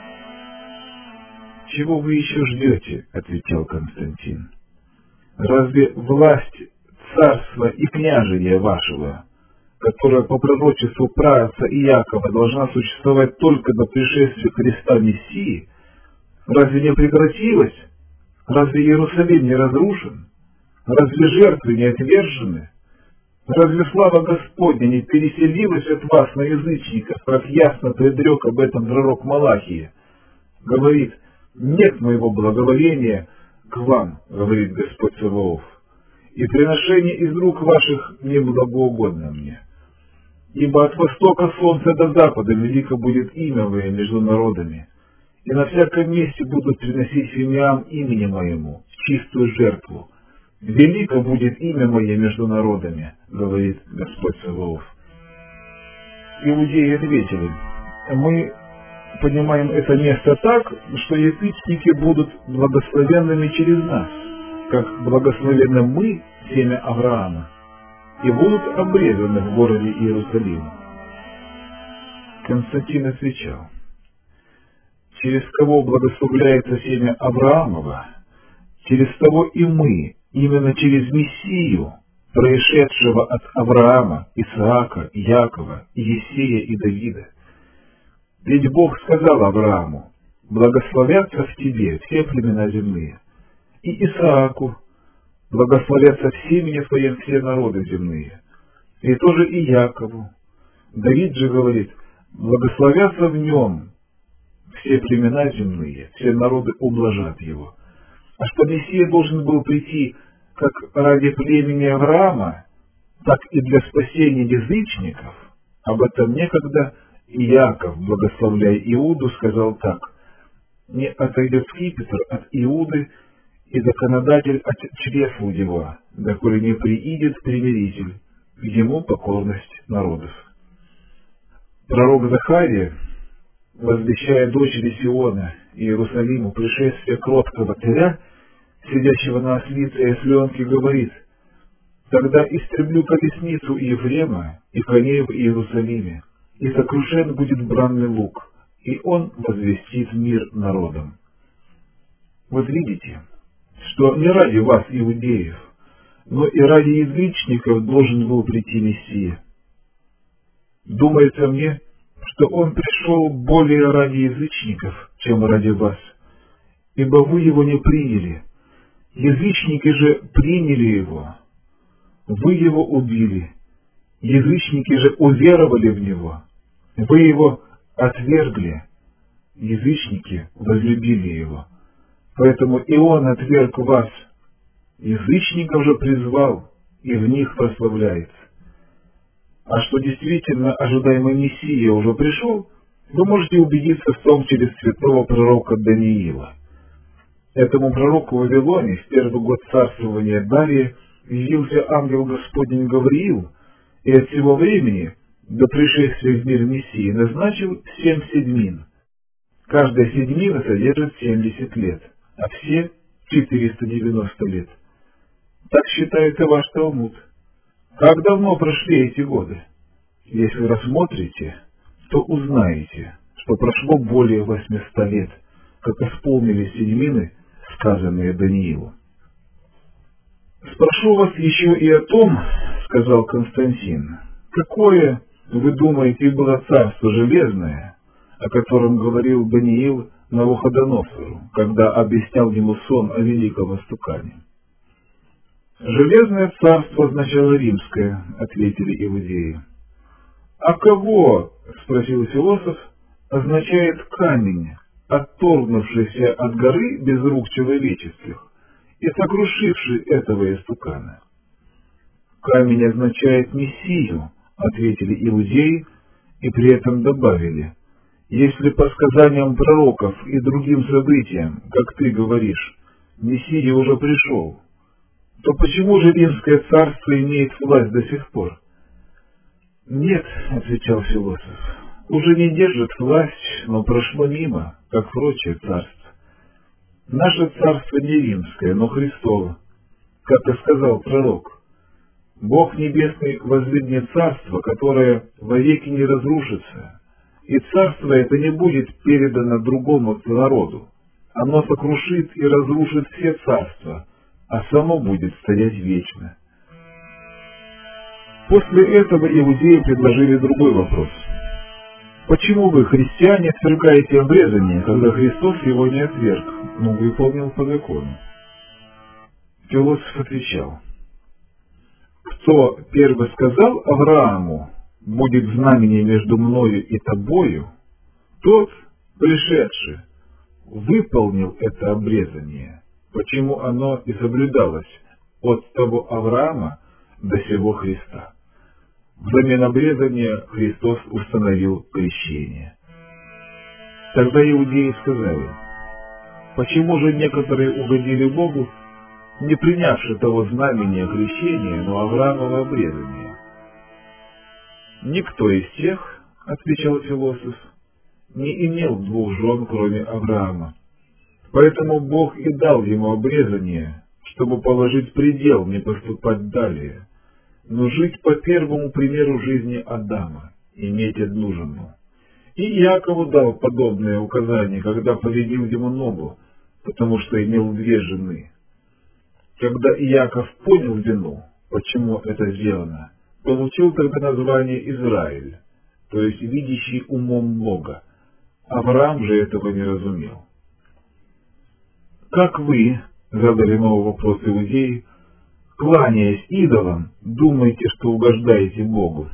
«Чего вы еще ждете?» — отвечал Константин. «Разве власть царства и княжения вашего, которая по пророчеству праотца Иакова должна существовать только до пришествия Христа Мессии, разве не прекратилась? Разве Иерусалим не разрушен? Разве жертвы не отвержены? Разве слава Господня не переселилась от вас на язычников, как ясно предрек об этом пророк Малахия? Говорит: нет моего благоволения к вам, говорит Господь Саваоф, и приношение из рук ваших не благоугодно мне. Ибо от востока солнца до запада велико будет имя мое между народами, и на всяком месте будут приносить фимиам имени моему, чистую жертву. Велико будет имя мое между народами, говорит Господь Саваоф». Иудеи ответили: мы понимаем это место так, что язычники будут благословенными через нас, как благословенны мы, семя Авраама, и будут обрезаны в городе Иерусалим. Константин отвечал: через кого благословляется семя Авраамова, через того и мы, именно через Мессию, происшедшего от Авраама, Исаака, Якова, Иисея и Давида. Ведь Бог сказал Аврааму: благословятся в тебе все племена земные, и Исааку: благословятся в семени твоем все народы земные, и тоже и Якову. Давид же говорит: благословятся в нем все племена земные, все народы ублажат его. А что Мессия должен был прийти как ради племени Авраама, так и для спасения язычников, об этом некогда Иаков, благословляя Иуду, сказал так: «Не отойдет скипетр от Иуды, и законодатель от чресла его, доколе не приидет примиритель, ему покорность народов». Пророк Захария, возвещая дочери Сиона и Иерусалиму пришествие кроткого царя, сидящего на ослице и осленке, говорит: «Тогда истреблю колесницу Ефрема и коней в Иерусалиме, и сокрушен будет бранный лук, и он возвестит мир народам». Вот видите, что не ради вас, иудеев, но и ради язычников должен был прийти Мессия. Думается мне, что он пришел более ради язычников, чем ради вас, ибо вы его не приняли. Язычники же приняли его. Вы его убили. Язычники же уверовали в него. Вы его отвергли. Язычники возлюбили его. Поэтому и он отверг вас. Язычников же призвал, и в них прославляется. А что действительно ожидаемый Мессия уже пришел, вы можете убедиться в том через святого пророка Даниила. Этому пророку в Вавилоне в первый год царствования Дария явился ангел Господень Гавриил, и от сего времени до пришествия в мир Мессии назначил семь седьмин. Каждая седьмина содержит семьдесят лет, а все четыреста девяносто лет. Так считает и ваш Талмуд. Как давно прошли эти годы? Если рассмотрите, то узнаете, что прошло более восьмисот лет, как исполнились седьмины, сказанные Даниилу. «Спрошу вас еще и о том, — сказал Константин, — какое, вы думаете, было царство железное, о котором говорил Даниил Навуходоносору, когда объяснял ему сон о великом истукане?» «Железное царство означало римское, — ответили иудеи. — А кого, — спросил философ, — означает камень, отторгнувшийся от горы без рук человеческих и сокрушивший этого истукана?» «Камень означает Мессию, — ответили иудеи, и при этом добавили: — если по сказаниям пророков и другим событиям, как ты говоришь, Мессия уже пришел, то почему же римское царство имеет власть до сих пор?» «Нет, — отвечал философ, — уже не держит власть, но прошло мимо, как прочие царства. Наше царство не римское, но Христово, как и сказал пророк. Бог Небесный воздвигнет царство, которое вовеки не разрушится, и царство это не будет передано другому народу. Оно сокрушит и разрушит все царства, а само будет стоять вечно». После этого иудеи предложили другой вопрос: «Почему вы, христиане, отвергаете обрезание, когда Христос его не отверг, но выполнил по закону?» Философ отвечал: «Кто первый сказал Аврааму: будет знамение между мною и тобою, тот, пришедший, выполнил это обрезание, почему оно и соблюдалось от того Авраама до сего Христа. Взамен обрезания Христос установил крещение». Тогда иудеи сказали: «Почему же некоторые угодили Богу, не принявши того знамения крещения, но Авраамова обрезания?» «Никто из тех, — отвечал философ, — не имел двух жен, кроме Авраама. Поэтому Бог и дал ему обрезание, чтобы положить предел, не поступать далее, но жить по первому примеру жизни Адама, иметь одну жену. И Иакову дал подобное указание, когда повредил ему ногу, потому что имел две жены. Когда Иаков понял вину, почему это сделано, получил тогда название Израиль, то есть видящий умом Бога. Авраам же этого не разумел». «Как вы, — задали новый вопрос иудеи, — кланяясь идолам, думаете, что угождаете Богу?»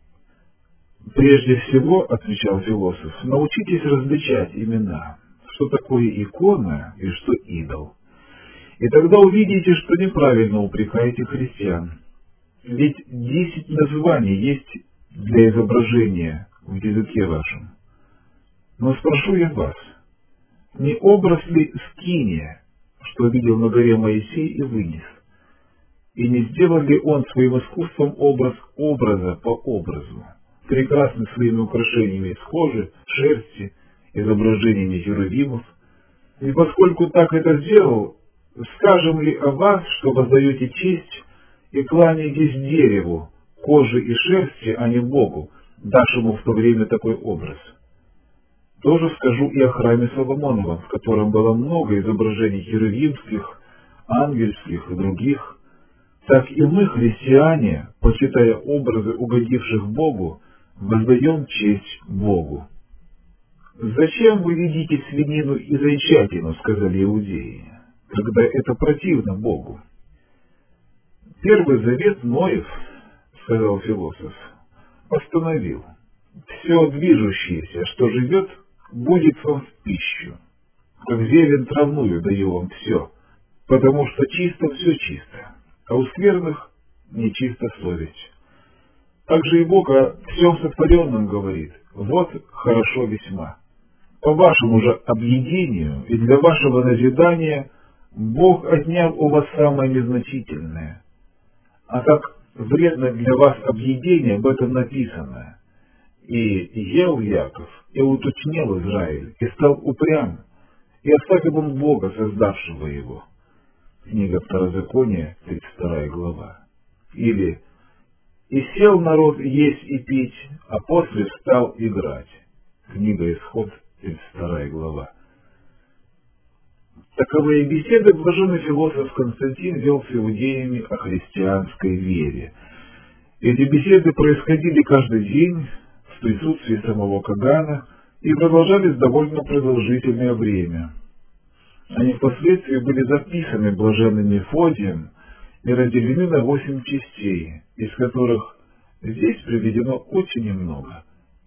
«Прежде всего, — отвечал философ, — научитесь различать имена, что такое икона и что идол. И тогда увидите, что неправильно упрекаете христиан. Ведь десять названий есть для изображения в языке вашем. Но спрошу я вас, не образ ли скиния, что видел на горе Моисей и вынес? И не сделал ли он своим искусством образ образа по образу, прекрасный своими украшениями из кожи, шерсти, изображениями херувимов? И поскольку так это сделал, скажем ли о вас, что воздаете честь и кланяетесь дереву, коже и шерсти, а не Богу, давшему в то время такой образ? То же скажу и о храме Соломоновом, в котором было много изображений херувимских, ангельских и других. Так и мы, христиане, почитая образы угодивших Богу, воздаем честь Богу». «Зачем вы едите свинину и зайчатину, — сказали иудеи, — когда это противно Богу?» «Первый завет Ноев, — сказал философ, — постановил: все движущееся, что живет, будет вам в пищу, как зелень травную даю вам все, потому что чисто все чисто, а у скверных нечиста совесть. Также и Бог о всем сотворенном говорит: вот хорошо весьма. По вашему же объединению и для вашего назидания Бог отнял у вас самое незначительное. А как вредно для вас объедение, об этом написано: и ел Яков, и уточнел Израиль, и стал упрям, и оставил он Бога, создавшего его». Книга Второзакония, тридцать вторая глава. Или: И сел народ есть и пить, а после встал играть. Книга Исход, тридцать вторая глава. Таковые беседы блаженный философ Константин вел с иудеями о христианской вере. Эти беседы происходили каждый день в присутствии самого Кагана и продолжались довольно продолжительное время. Они впоследствии были записаны блаженным Мефодием и разделены на восемь частей, из которых здесь приведено очень немного.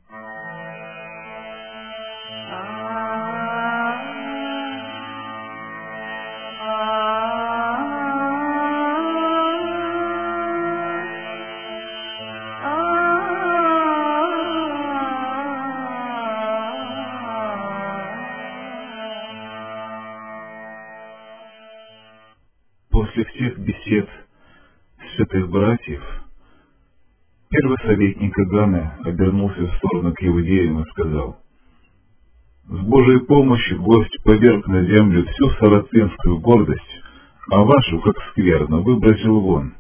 После всех бесед святых братьев, первый советник Кагана обернулся в сторону к иудеям и сказал: «С Божьей помощью гость поверг на землю всю сарацинскую гордость, а вашу, как скверно, выбросил вон».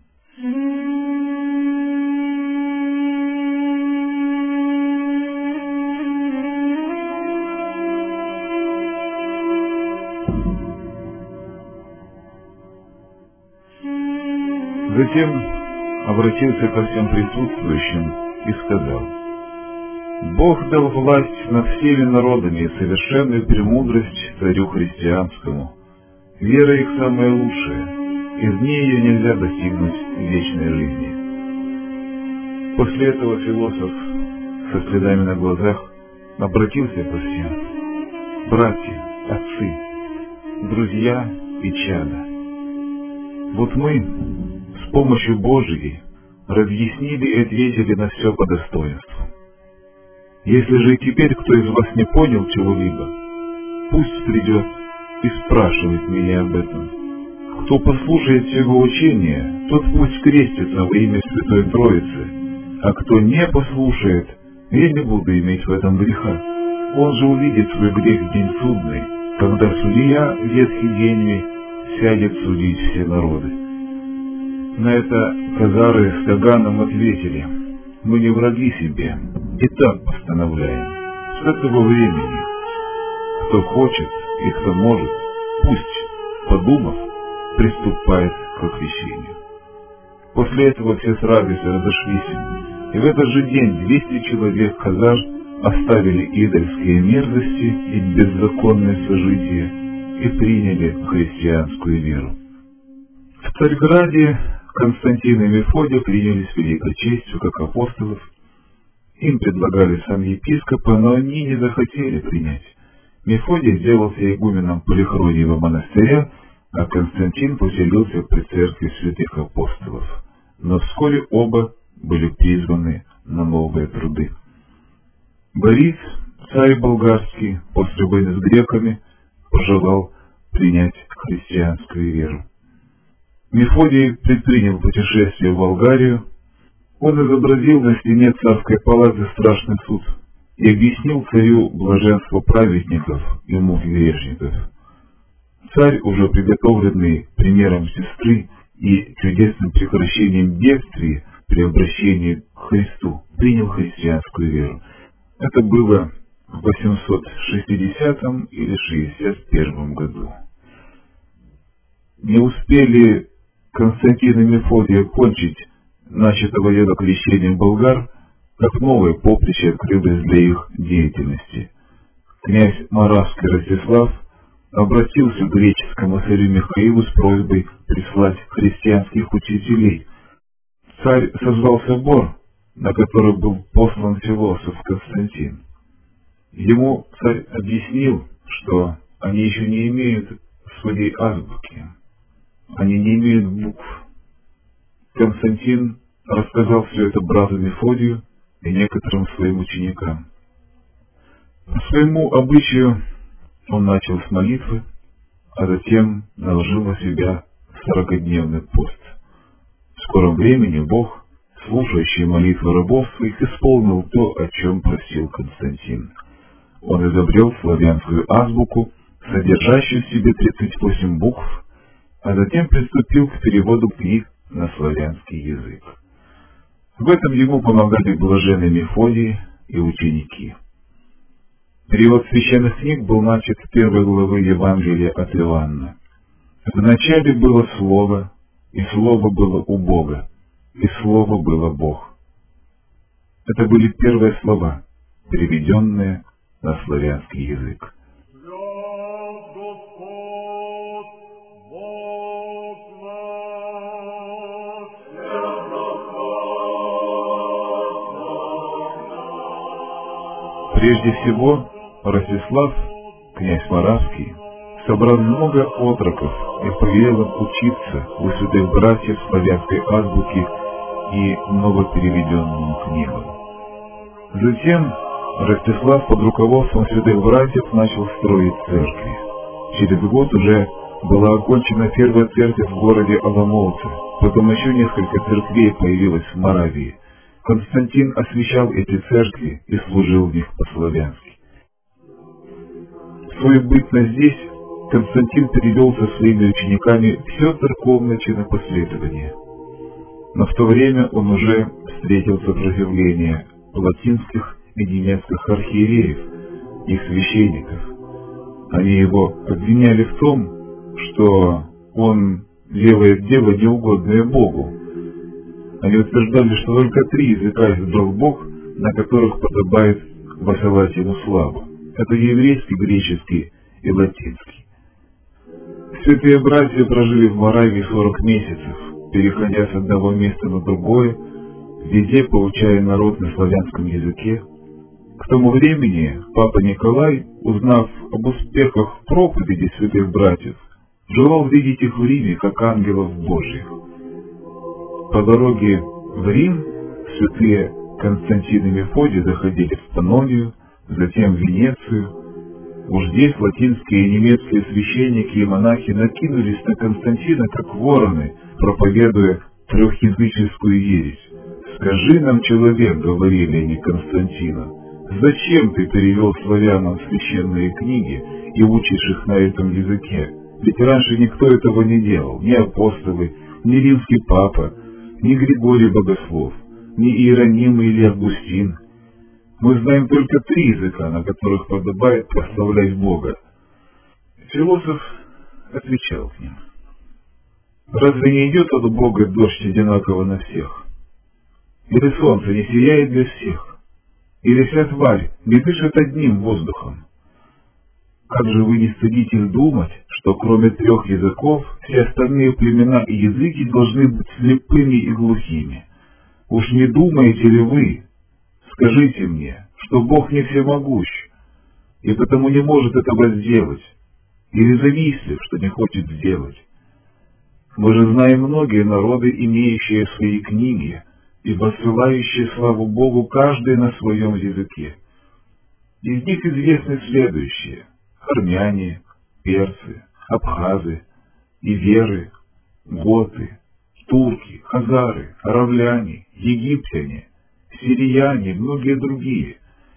Затем обратился ко всем присутствующим и сказал: «Бог дал власть над всеми народами и совершенную премудрость царю христианскому. Вера их самая лучшая, и вне ее нельзя достигнуть вечной жизни». После этого философ со слезами на глазах обратился ко всем: «Братья, отцы, друзья и чада, вот мы с помощью Божией разъяснили и ответили на все по достоинству. Если же и теперь кто из вас не понял чего-либо, пусть придет и спрашивает меня об этом. Кто послушает всего учения, тот пусть крестится во имя Святой Троицы, а кто не послушает, я не буду иметь в этом греха. Он же увидит свой грех в день судный, когда судья ветхий гений сядет судить все народы». На это Казары с Каганом ответили: «Мы не враги себе, и так постановляем. С этого времени кто хочет и кто может, пусть, подумав, приступает к крещению». После этого все с радостью разошлись, и в этот же день двести человек казар оставили идольские мерзости и беззаконное сожитие и приняли христианскую веру. В Царьграде Константин и Мефодий приняли с великой честью как апостолов. Им предлагали сам епископа, но они не захотели принять. Мефодий сделался игуменом Полихрониева монастыря, а Константин поселился при церкви святых апостолов. Но вскоре оба были призваны на новые труды. Борис, царь болгарский, после войны с греками пожелал принять христианскую веру. Мефодий предпринял путешествие в Болгарию. Он изобразил на стене царской палаты страшный суд и объяснил царю блаженство праведников и мук грешников. Царь, уже приготовленный примером сестры и чудесным прекращением бедствий при обращении к Христу, принял христианскую веру. Это было в восемьсот шестидесятом или шестьдесят первом году. Не успели Константин и Мефодий окончить начатого едокрещением болгар, как новое поприще открылось для их деятельности. Князь Моравский Ростислав обратился к греческому царю Михаилу с просьбой прислать христианских учителей. Царь созвал собор, на который был послан философ Константин. Ему царь объяснил, что они еще не имеют своей азбуки, они не имеют букв. Константин рассказал все это брату Мефодию и некоторым своим ученикам. По своему обычаю он начал с молитвы, а затем наложил на себя сорокадневный пост. В скором времени Бог, слушающий молитвы рабов своих, исполнил то, о чем просил Константин. Он изобрел славянскую азбуку, содержащую в себе тридцать восемь букв, а затем приступил к переводу книг на славянский язык. В этом ему помогали блаженный Мефодий и ученики. Перевод священных книг был начат с первой главы Евангелия от Иоанна. «Вначале было Слово, и Слово было у Бога, и Слово было Бог». Это были первые слова, переведенные на славянский язык. Прежде всего, Ростислав, князь Моравский, собрал много отроков и повелел им учиться у святых братьев славянской азбуки и новопереведенным книгам. Затем Ростислав под руководством святых братьев начал строить церкви. Через год уже была окончена первая церковь в городе Оломолце, потом еще несколько церквей появилось в Моравии. Константин освящал эти церкви и служил в них по-славянски. В свою бытность здесь Константин перевел со своими учениками все церковное чинопоследование. Но в то время он уже встретил сопротивление латинских и немецких архиереев, их священников. Они его обвиняли в том, что он делает дело неугодное Богу. Они утверждали, что только три языка избрал Бог, на которых подобает воссылать ему славу. Это еврейский, греческий и латинский. Святые братья прожили в Моравии сорок месяцев, переходя с одного места на другое, везде получая народ на славянском языке. К тому времени папа Николай, узнав об успехах проповеди святых братьев, желал видеть их в Риме как ангелов Божьих. По дороге в Рим святые Константин и Мефодий заходили в Панонию, затем в Венецию. Уж здесь латинские и немецкие священники и монахи накинулись на Константина, как вороны, проповедуя трехязыческую ересь. «Скажи нам, человек, — говорили они Константину, — зачем ты перевел славянам священные книги и учишь их на этом языке? Ведь раньше никто этого не делал, ни апостолы, ни римский папа, ни Григорий Богослов, ни Иероним или Августин. Мы знаем только три языка, на которых подобает прославлять Бога». Философ отвечал к ним: «Разве не идет от Бога дождь одинаково на всех? Или солнце не сияет для всех? Или вся тварь не дышит одним воздухом? Как же вы не стыдитесь думать, что кроме трех языков все остальные племена и языки должны быть слепыми и глухими? Уж не думаете ли вы, скажите мне, что Бог не всемогущ, и потому не может этого сделать, или завистлив, что не хочет сделать? Мы же знаем многие народы, имеющие свои книги и воссылающие славу Богу каждый на своем языке. Из них известны следующие: армяне, персы, абхазы, иверы, готы, турки, хазары, аравляне, египтяне, сирияне и многие другие.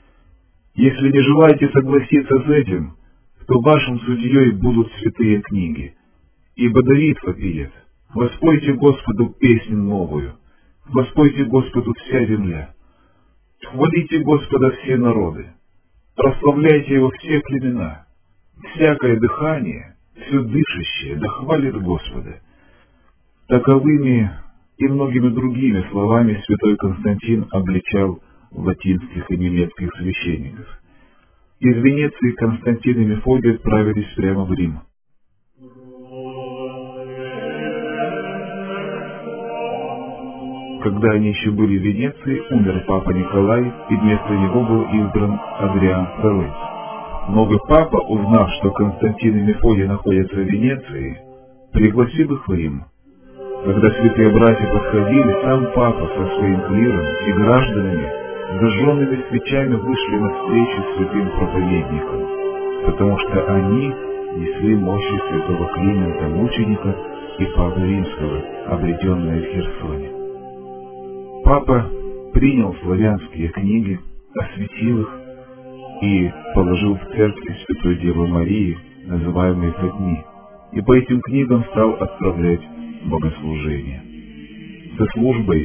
Если не желаете согласиться с этим, то вашим судьей будут святые книги. Ибо Давид вопиет: «Воспойте Господу песню новую, воспойте Господу вся земля, хвалите Господа все народы, прославляйте Его все племена, всякое дыхание, все дышащее, да хвалит Господа». Таковыми и многими другими словами святой Константин обличал латинских и немецких священников. Из Венеции Константин и Мефодий отправились прямо в Рим. Когда они еще были в Венеции, умер папа Николай, и вместо него был избран Адриан второй. Новый папа, узнав, что Константин и Мефодий находятся в Венеции, пригласил их в Рим. Когда святые братья подходили, сам папа со своим клиром и гражданами с зажженными свечами вышли навстречу святым проповедникам, потому что они несли мощи святого Климента мученика и Павла Римского, обретенные в Херсоне. Папа принял славянские книги, осветил их и положил в церкви Святой Девы Марии, называемой Фатьми, и по этим книгам стал отправлять богослужение. Со службой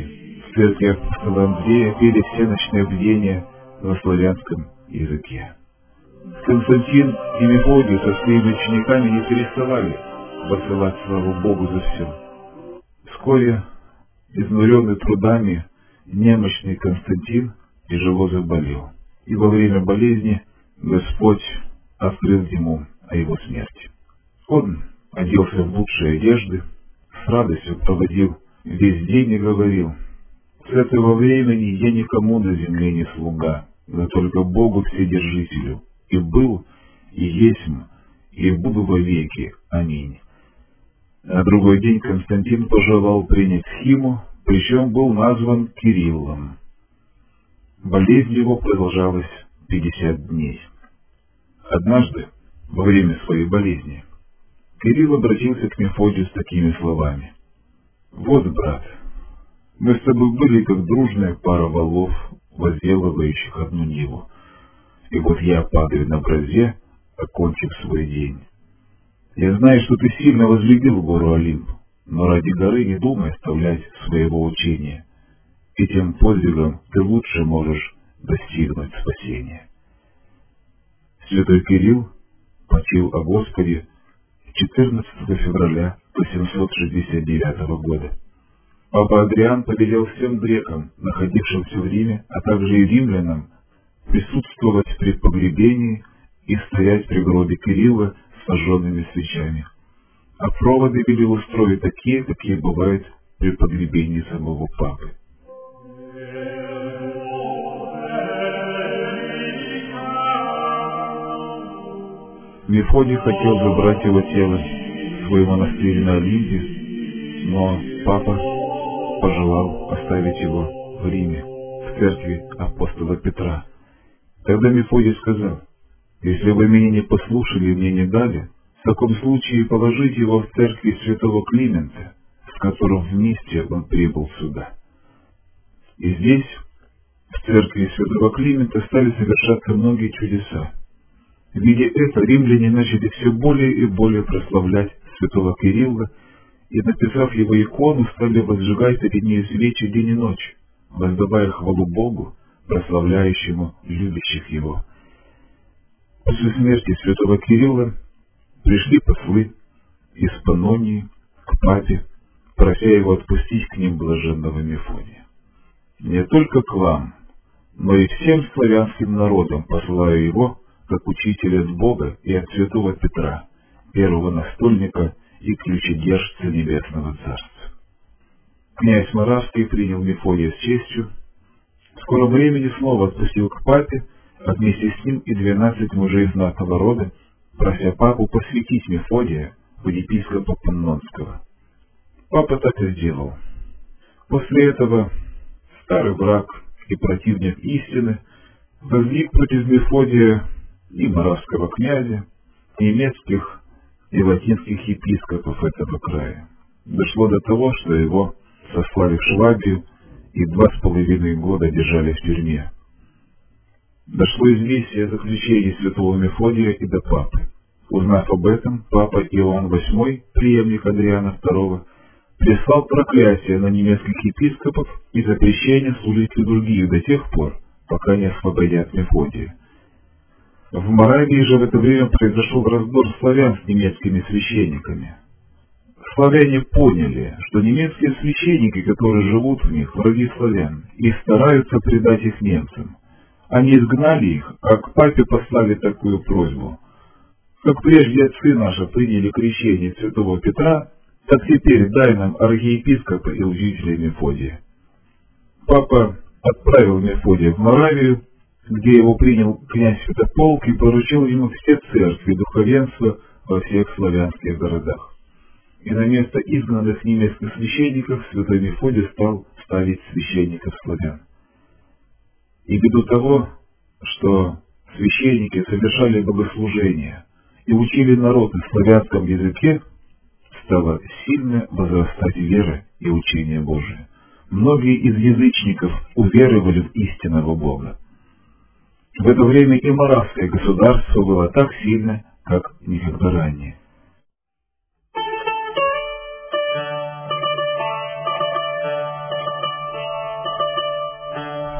В церкви апостола Андрея пели всеночные бдения на славянском языке. Константин и Мефодий со своими учениками не переставали воссылать славу Богу за все. Вскоре, изнуренный трудами, немощный Константин тяжело заболел, и во время болезни Господь открыл ему о его смерти. Он оделся в лучшие одежды, с радостью проводил весь день и говорил: «С этого времени я никому на земле не слуга, но только Богу Вседержителю, и был, и есмь, и буду вовеки. Аминь». На другой день Константин пожелал принять схиму, причем был назван Кириллом. Болезнь его продолжалась пятьдесят дней. Однажды, во время своей болезни, Кирилл обратился к Мефодию с такими словами: «Вот, брат, мы с тобой были как дружная пара валов, возделывающих одну ниву, и вот я падаю на бразе, окончив свой день. Я знаю, что ты сильно возлюбил гору Олимп, но ради горы не думай оставлять своего учения, и тем подвигом ты лучше можешь достигнуть спасения». Святой Кирилл почил о Господе четырнадцатого февраля восемьсот шестьдесят девятого года. Папа Адриан повелел всем грекам, находившимся в Риме, а также и римлянам, присутствовать при погребении и стоять при гробе Кирилла с сожженными свечами. А проводы велел устроить такие, какие бывают при погребении самого папы. Мефодий хотел забрать его тело в свой монастырь на Олимпе, но папа пожелал оставить его в Риме, в церкви апостола Петра. Тогда Мефодий сказал: «Если вы меня не послушали и мне не дали, в таком случае положите его в церкви святого Климента, с которым вместе он прибыл сюда». И здесь, в церкви святого Климента, стали совершаться многие чудеса. Видя это, римляне начали все более и более прославлять святого Кирилла, и, написав его икону, стали возжигать перед ней свечи день и ночь, воздавая хвалу Богу, прославляющему любящих его. После смерти святого Кирилла пришли послы из Панонии к папе, прося его отпустить к ним блаженного Мефодия. «Не только к вам, но и всем славянским народам посылаю его, как учителя от Бога и от святого Петра, первого настольника и ключедержца Небесного Царства». Князь Моравский принял Мефодия с честью, в скором времени снова отпустил к папе, а вместе с ним и двенадцать мужей знатного рода, прося папу посвятить Мефодия в епископа Паннонского. Папа так и сделал. После этого старый враг и противник истины возник против Мефодия и моравского князя, немецких и латинских епископов этого края. Дошло до того, что его сослали в Швабию и два с половиной года держали в тюрьме. Дошло известие о заключении святого Мефодия и до папы. Узнав об этом, папа Иоанн восьмой, преемник Адриана второго, прислал проклятие на немецких епископов и запрещение служить других до тех пор, пока не освободят Мефодия. В Моравии же в это время произошел раздор славян с немецкими священниками. Славяне поняли, что немецкие священники, которые живут в них, враги славян, и стараются предать их немцам. Они изгнали их, а к папе послали такую просьбу: «Как прежде отцы наши приняли крещение святого Петра, так теперь дай нам архиепископа и учителя Мефодия». Папа отправил Мефодия в Моравию, где его принял князь Святополк и поручил ему все церкви духовенства во всех славянских городах. И на место изгнанных немецких священников святой Мефодий стал ставить священников славян. И ввиду того, что священники совершали богослужения и учили народ на славянском языке, стала сильно возрастать вера и учение Божие. Многие из язычников уверовали в истинного Бога. В это время и моравское государство было так сильно, как никогда ранее.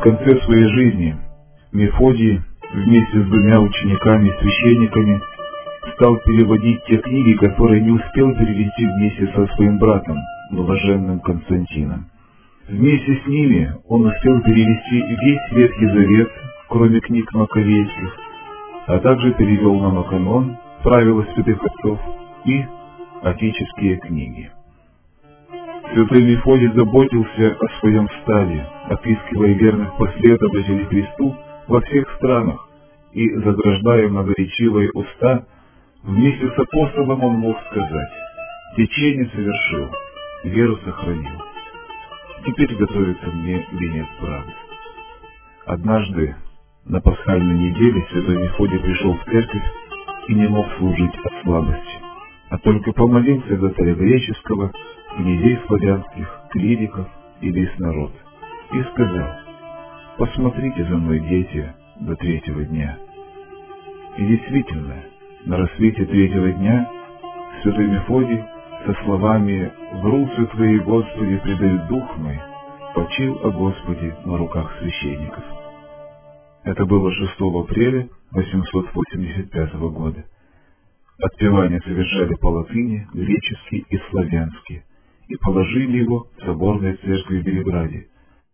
В конце своей жизни Мефодий вместе с двумя учениками-священниками стал переводить те книги, которые не успел перевести вместе со своим братом, блаженным Константином. Вместе с ними он успел перевести весь Ветхий Завет, кроме книг Маковейских, а также перевел на Маканон правила святых отцов и отеческие книги. Святой Мефодий заботился о своем стаде, отыскивая верных последователей Христу во всех странах, и, заграждая многоречивые уста, вместе с апостолом он мог сказать: «Течение совершил, веру сохранил. Теперь готовится мне венец правды». Однажды на пасхальной неделе святой Мефодий пришел в церковь и не мог служить от слабости, а только помолился за царя греческого, князей славянских, клириков и весь народ, и сказал: «Посмотрите за мной, дети, до третьего дня». И действительно, на рассвете третьего дня святой Мефодий со словами «В руцы Твои, Господи, предаю дух мой», почил о Господе на руках священников. Это было шестого апреля восемьсот восемьдесят пятого года. Отпевание совершали по латыни, гречески и славянски, и положили его в соборной церкви в Белиграде.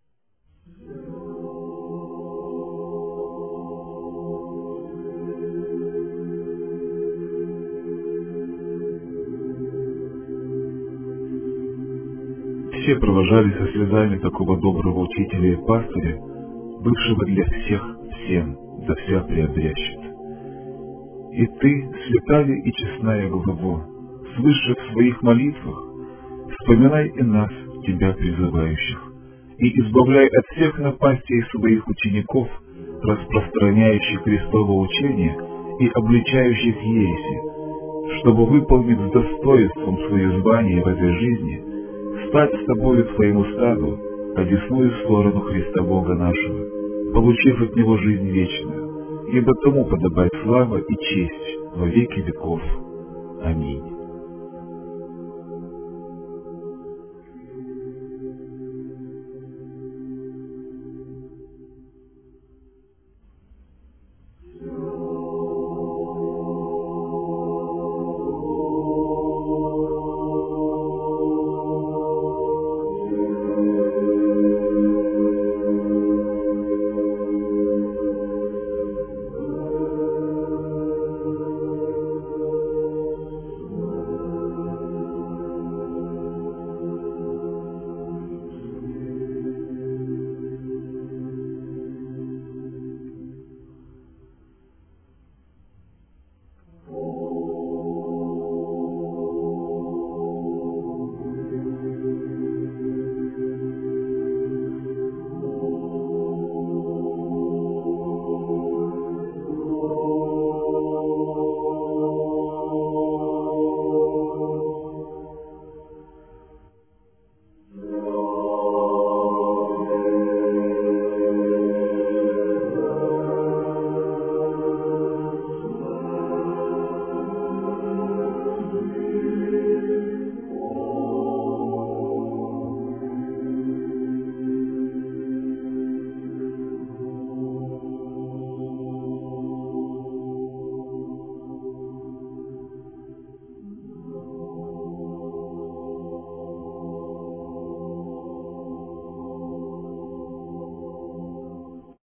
Все провожали со слезами такого доброго учителя и пастыря, бывшего для всех всем, за вся приобрящица. И ты, святая и честная глава, слыша в своих молитвах, вспоминай и нас, тебя призывающих, и избавляй от всех напастей своих учеников, распространяющих Христово учение и обличающих ереси, чтобы, выполнив с достоинством свое звание в этой жизни, стать с тобою твоему стаду, одесную сторону Христа Бога нашего, получив от Него жизнь вечную, ибо тому подобает слава и честь во веки веков. Аминь.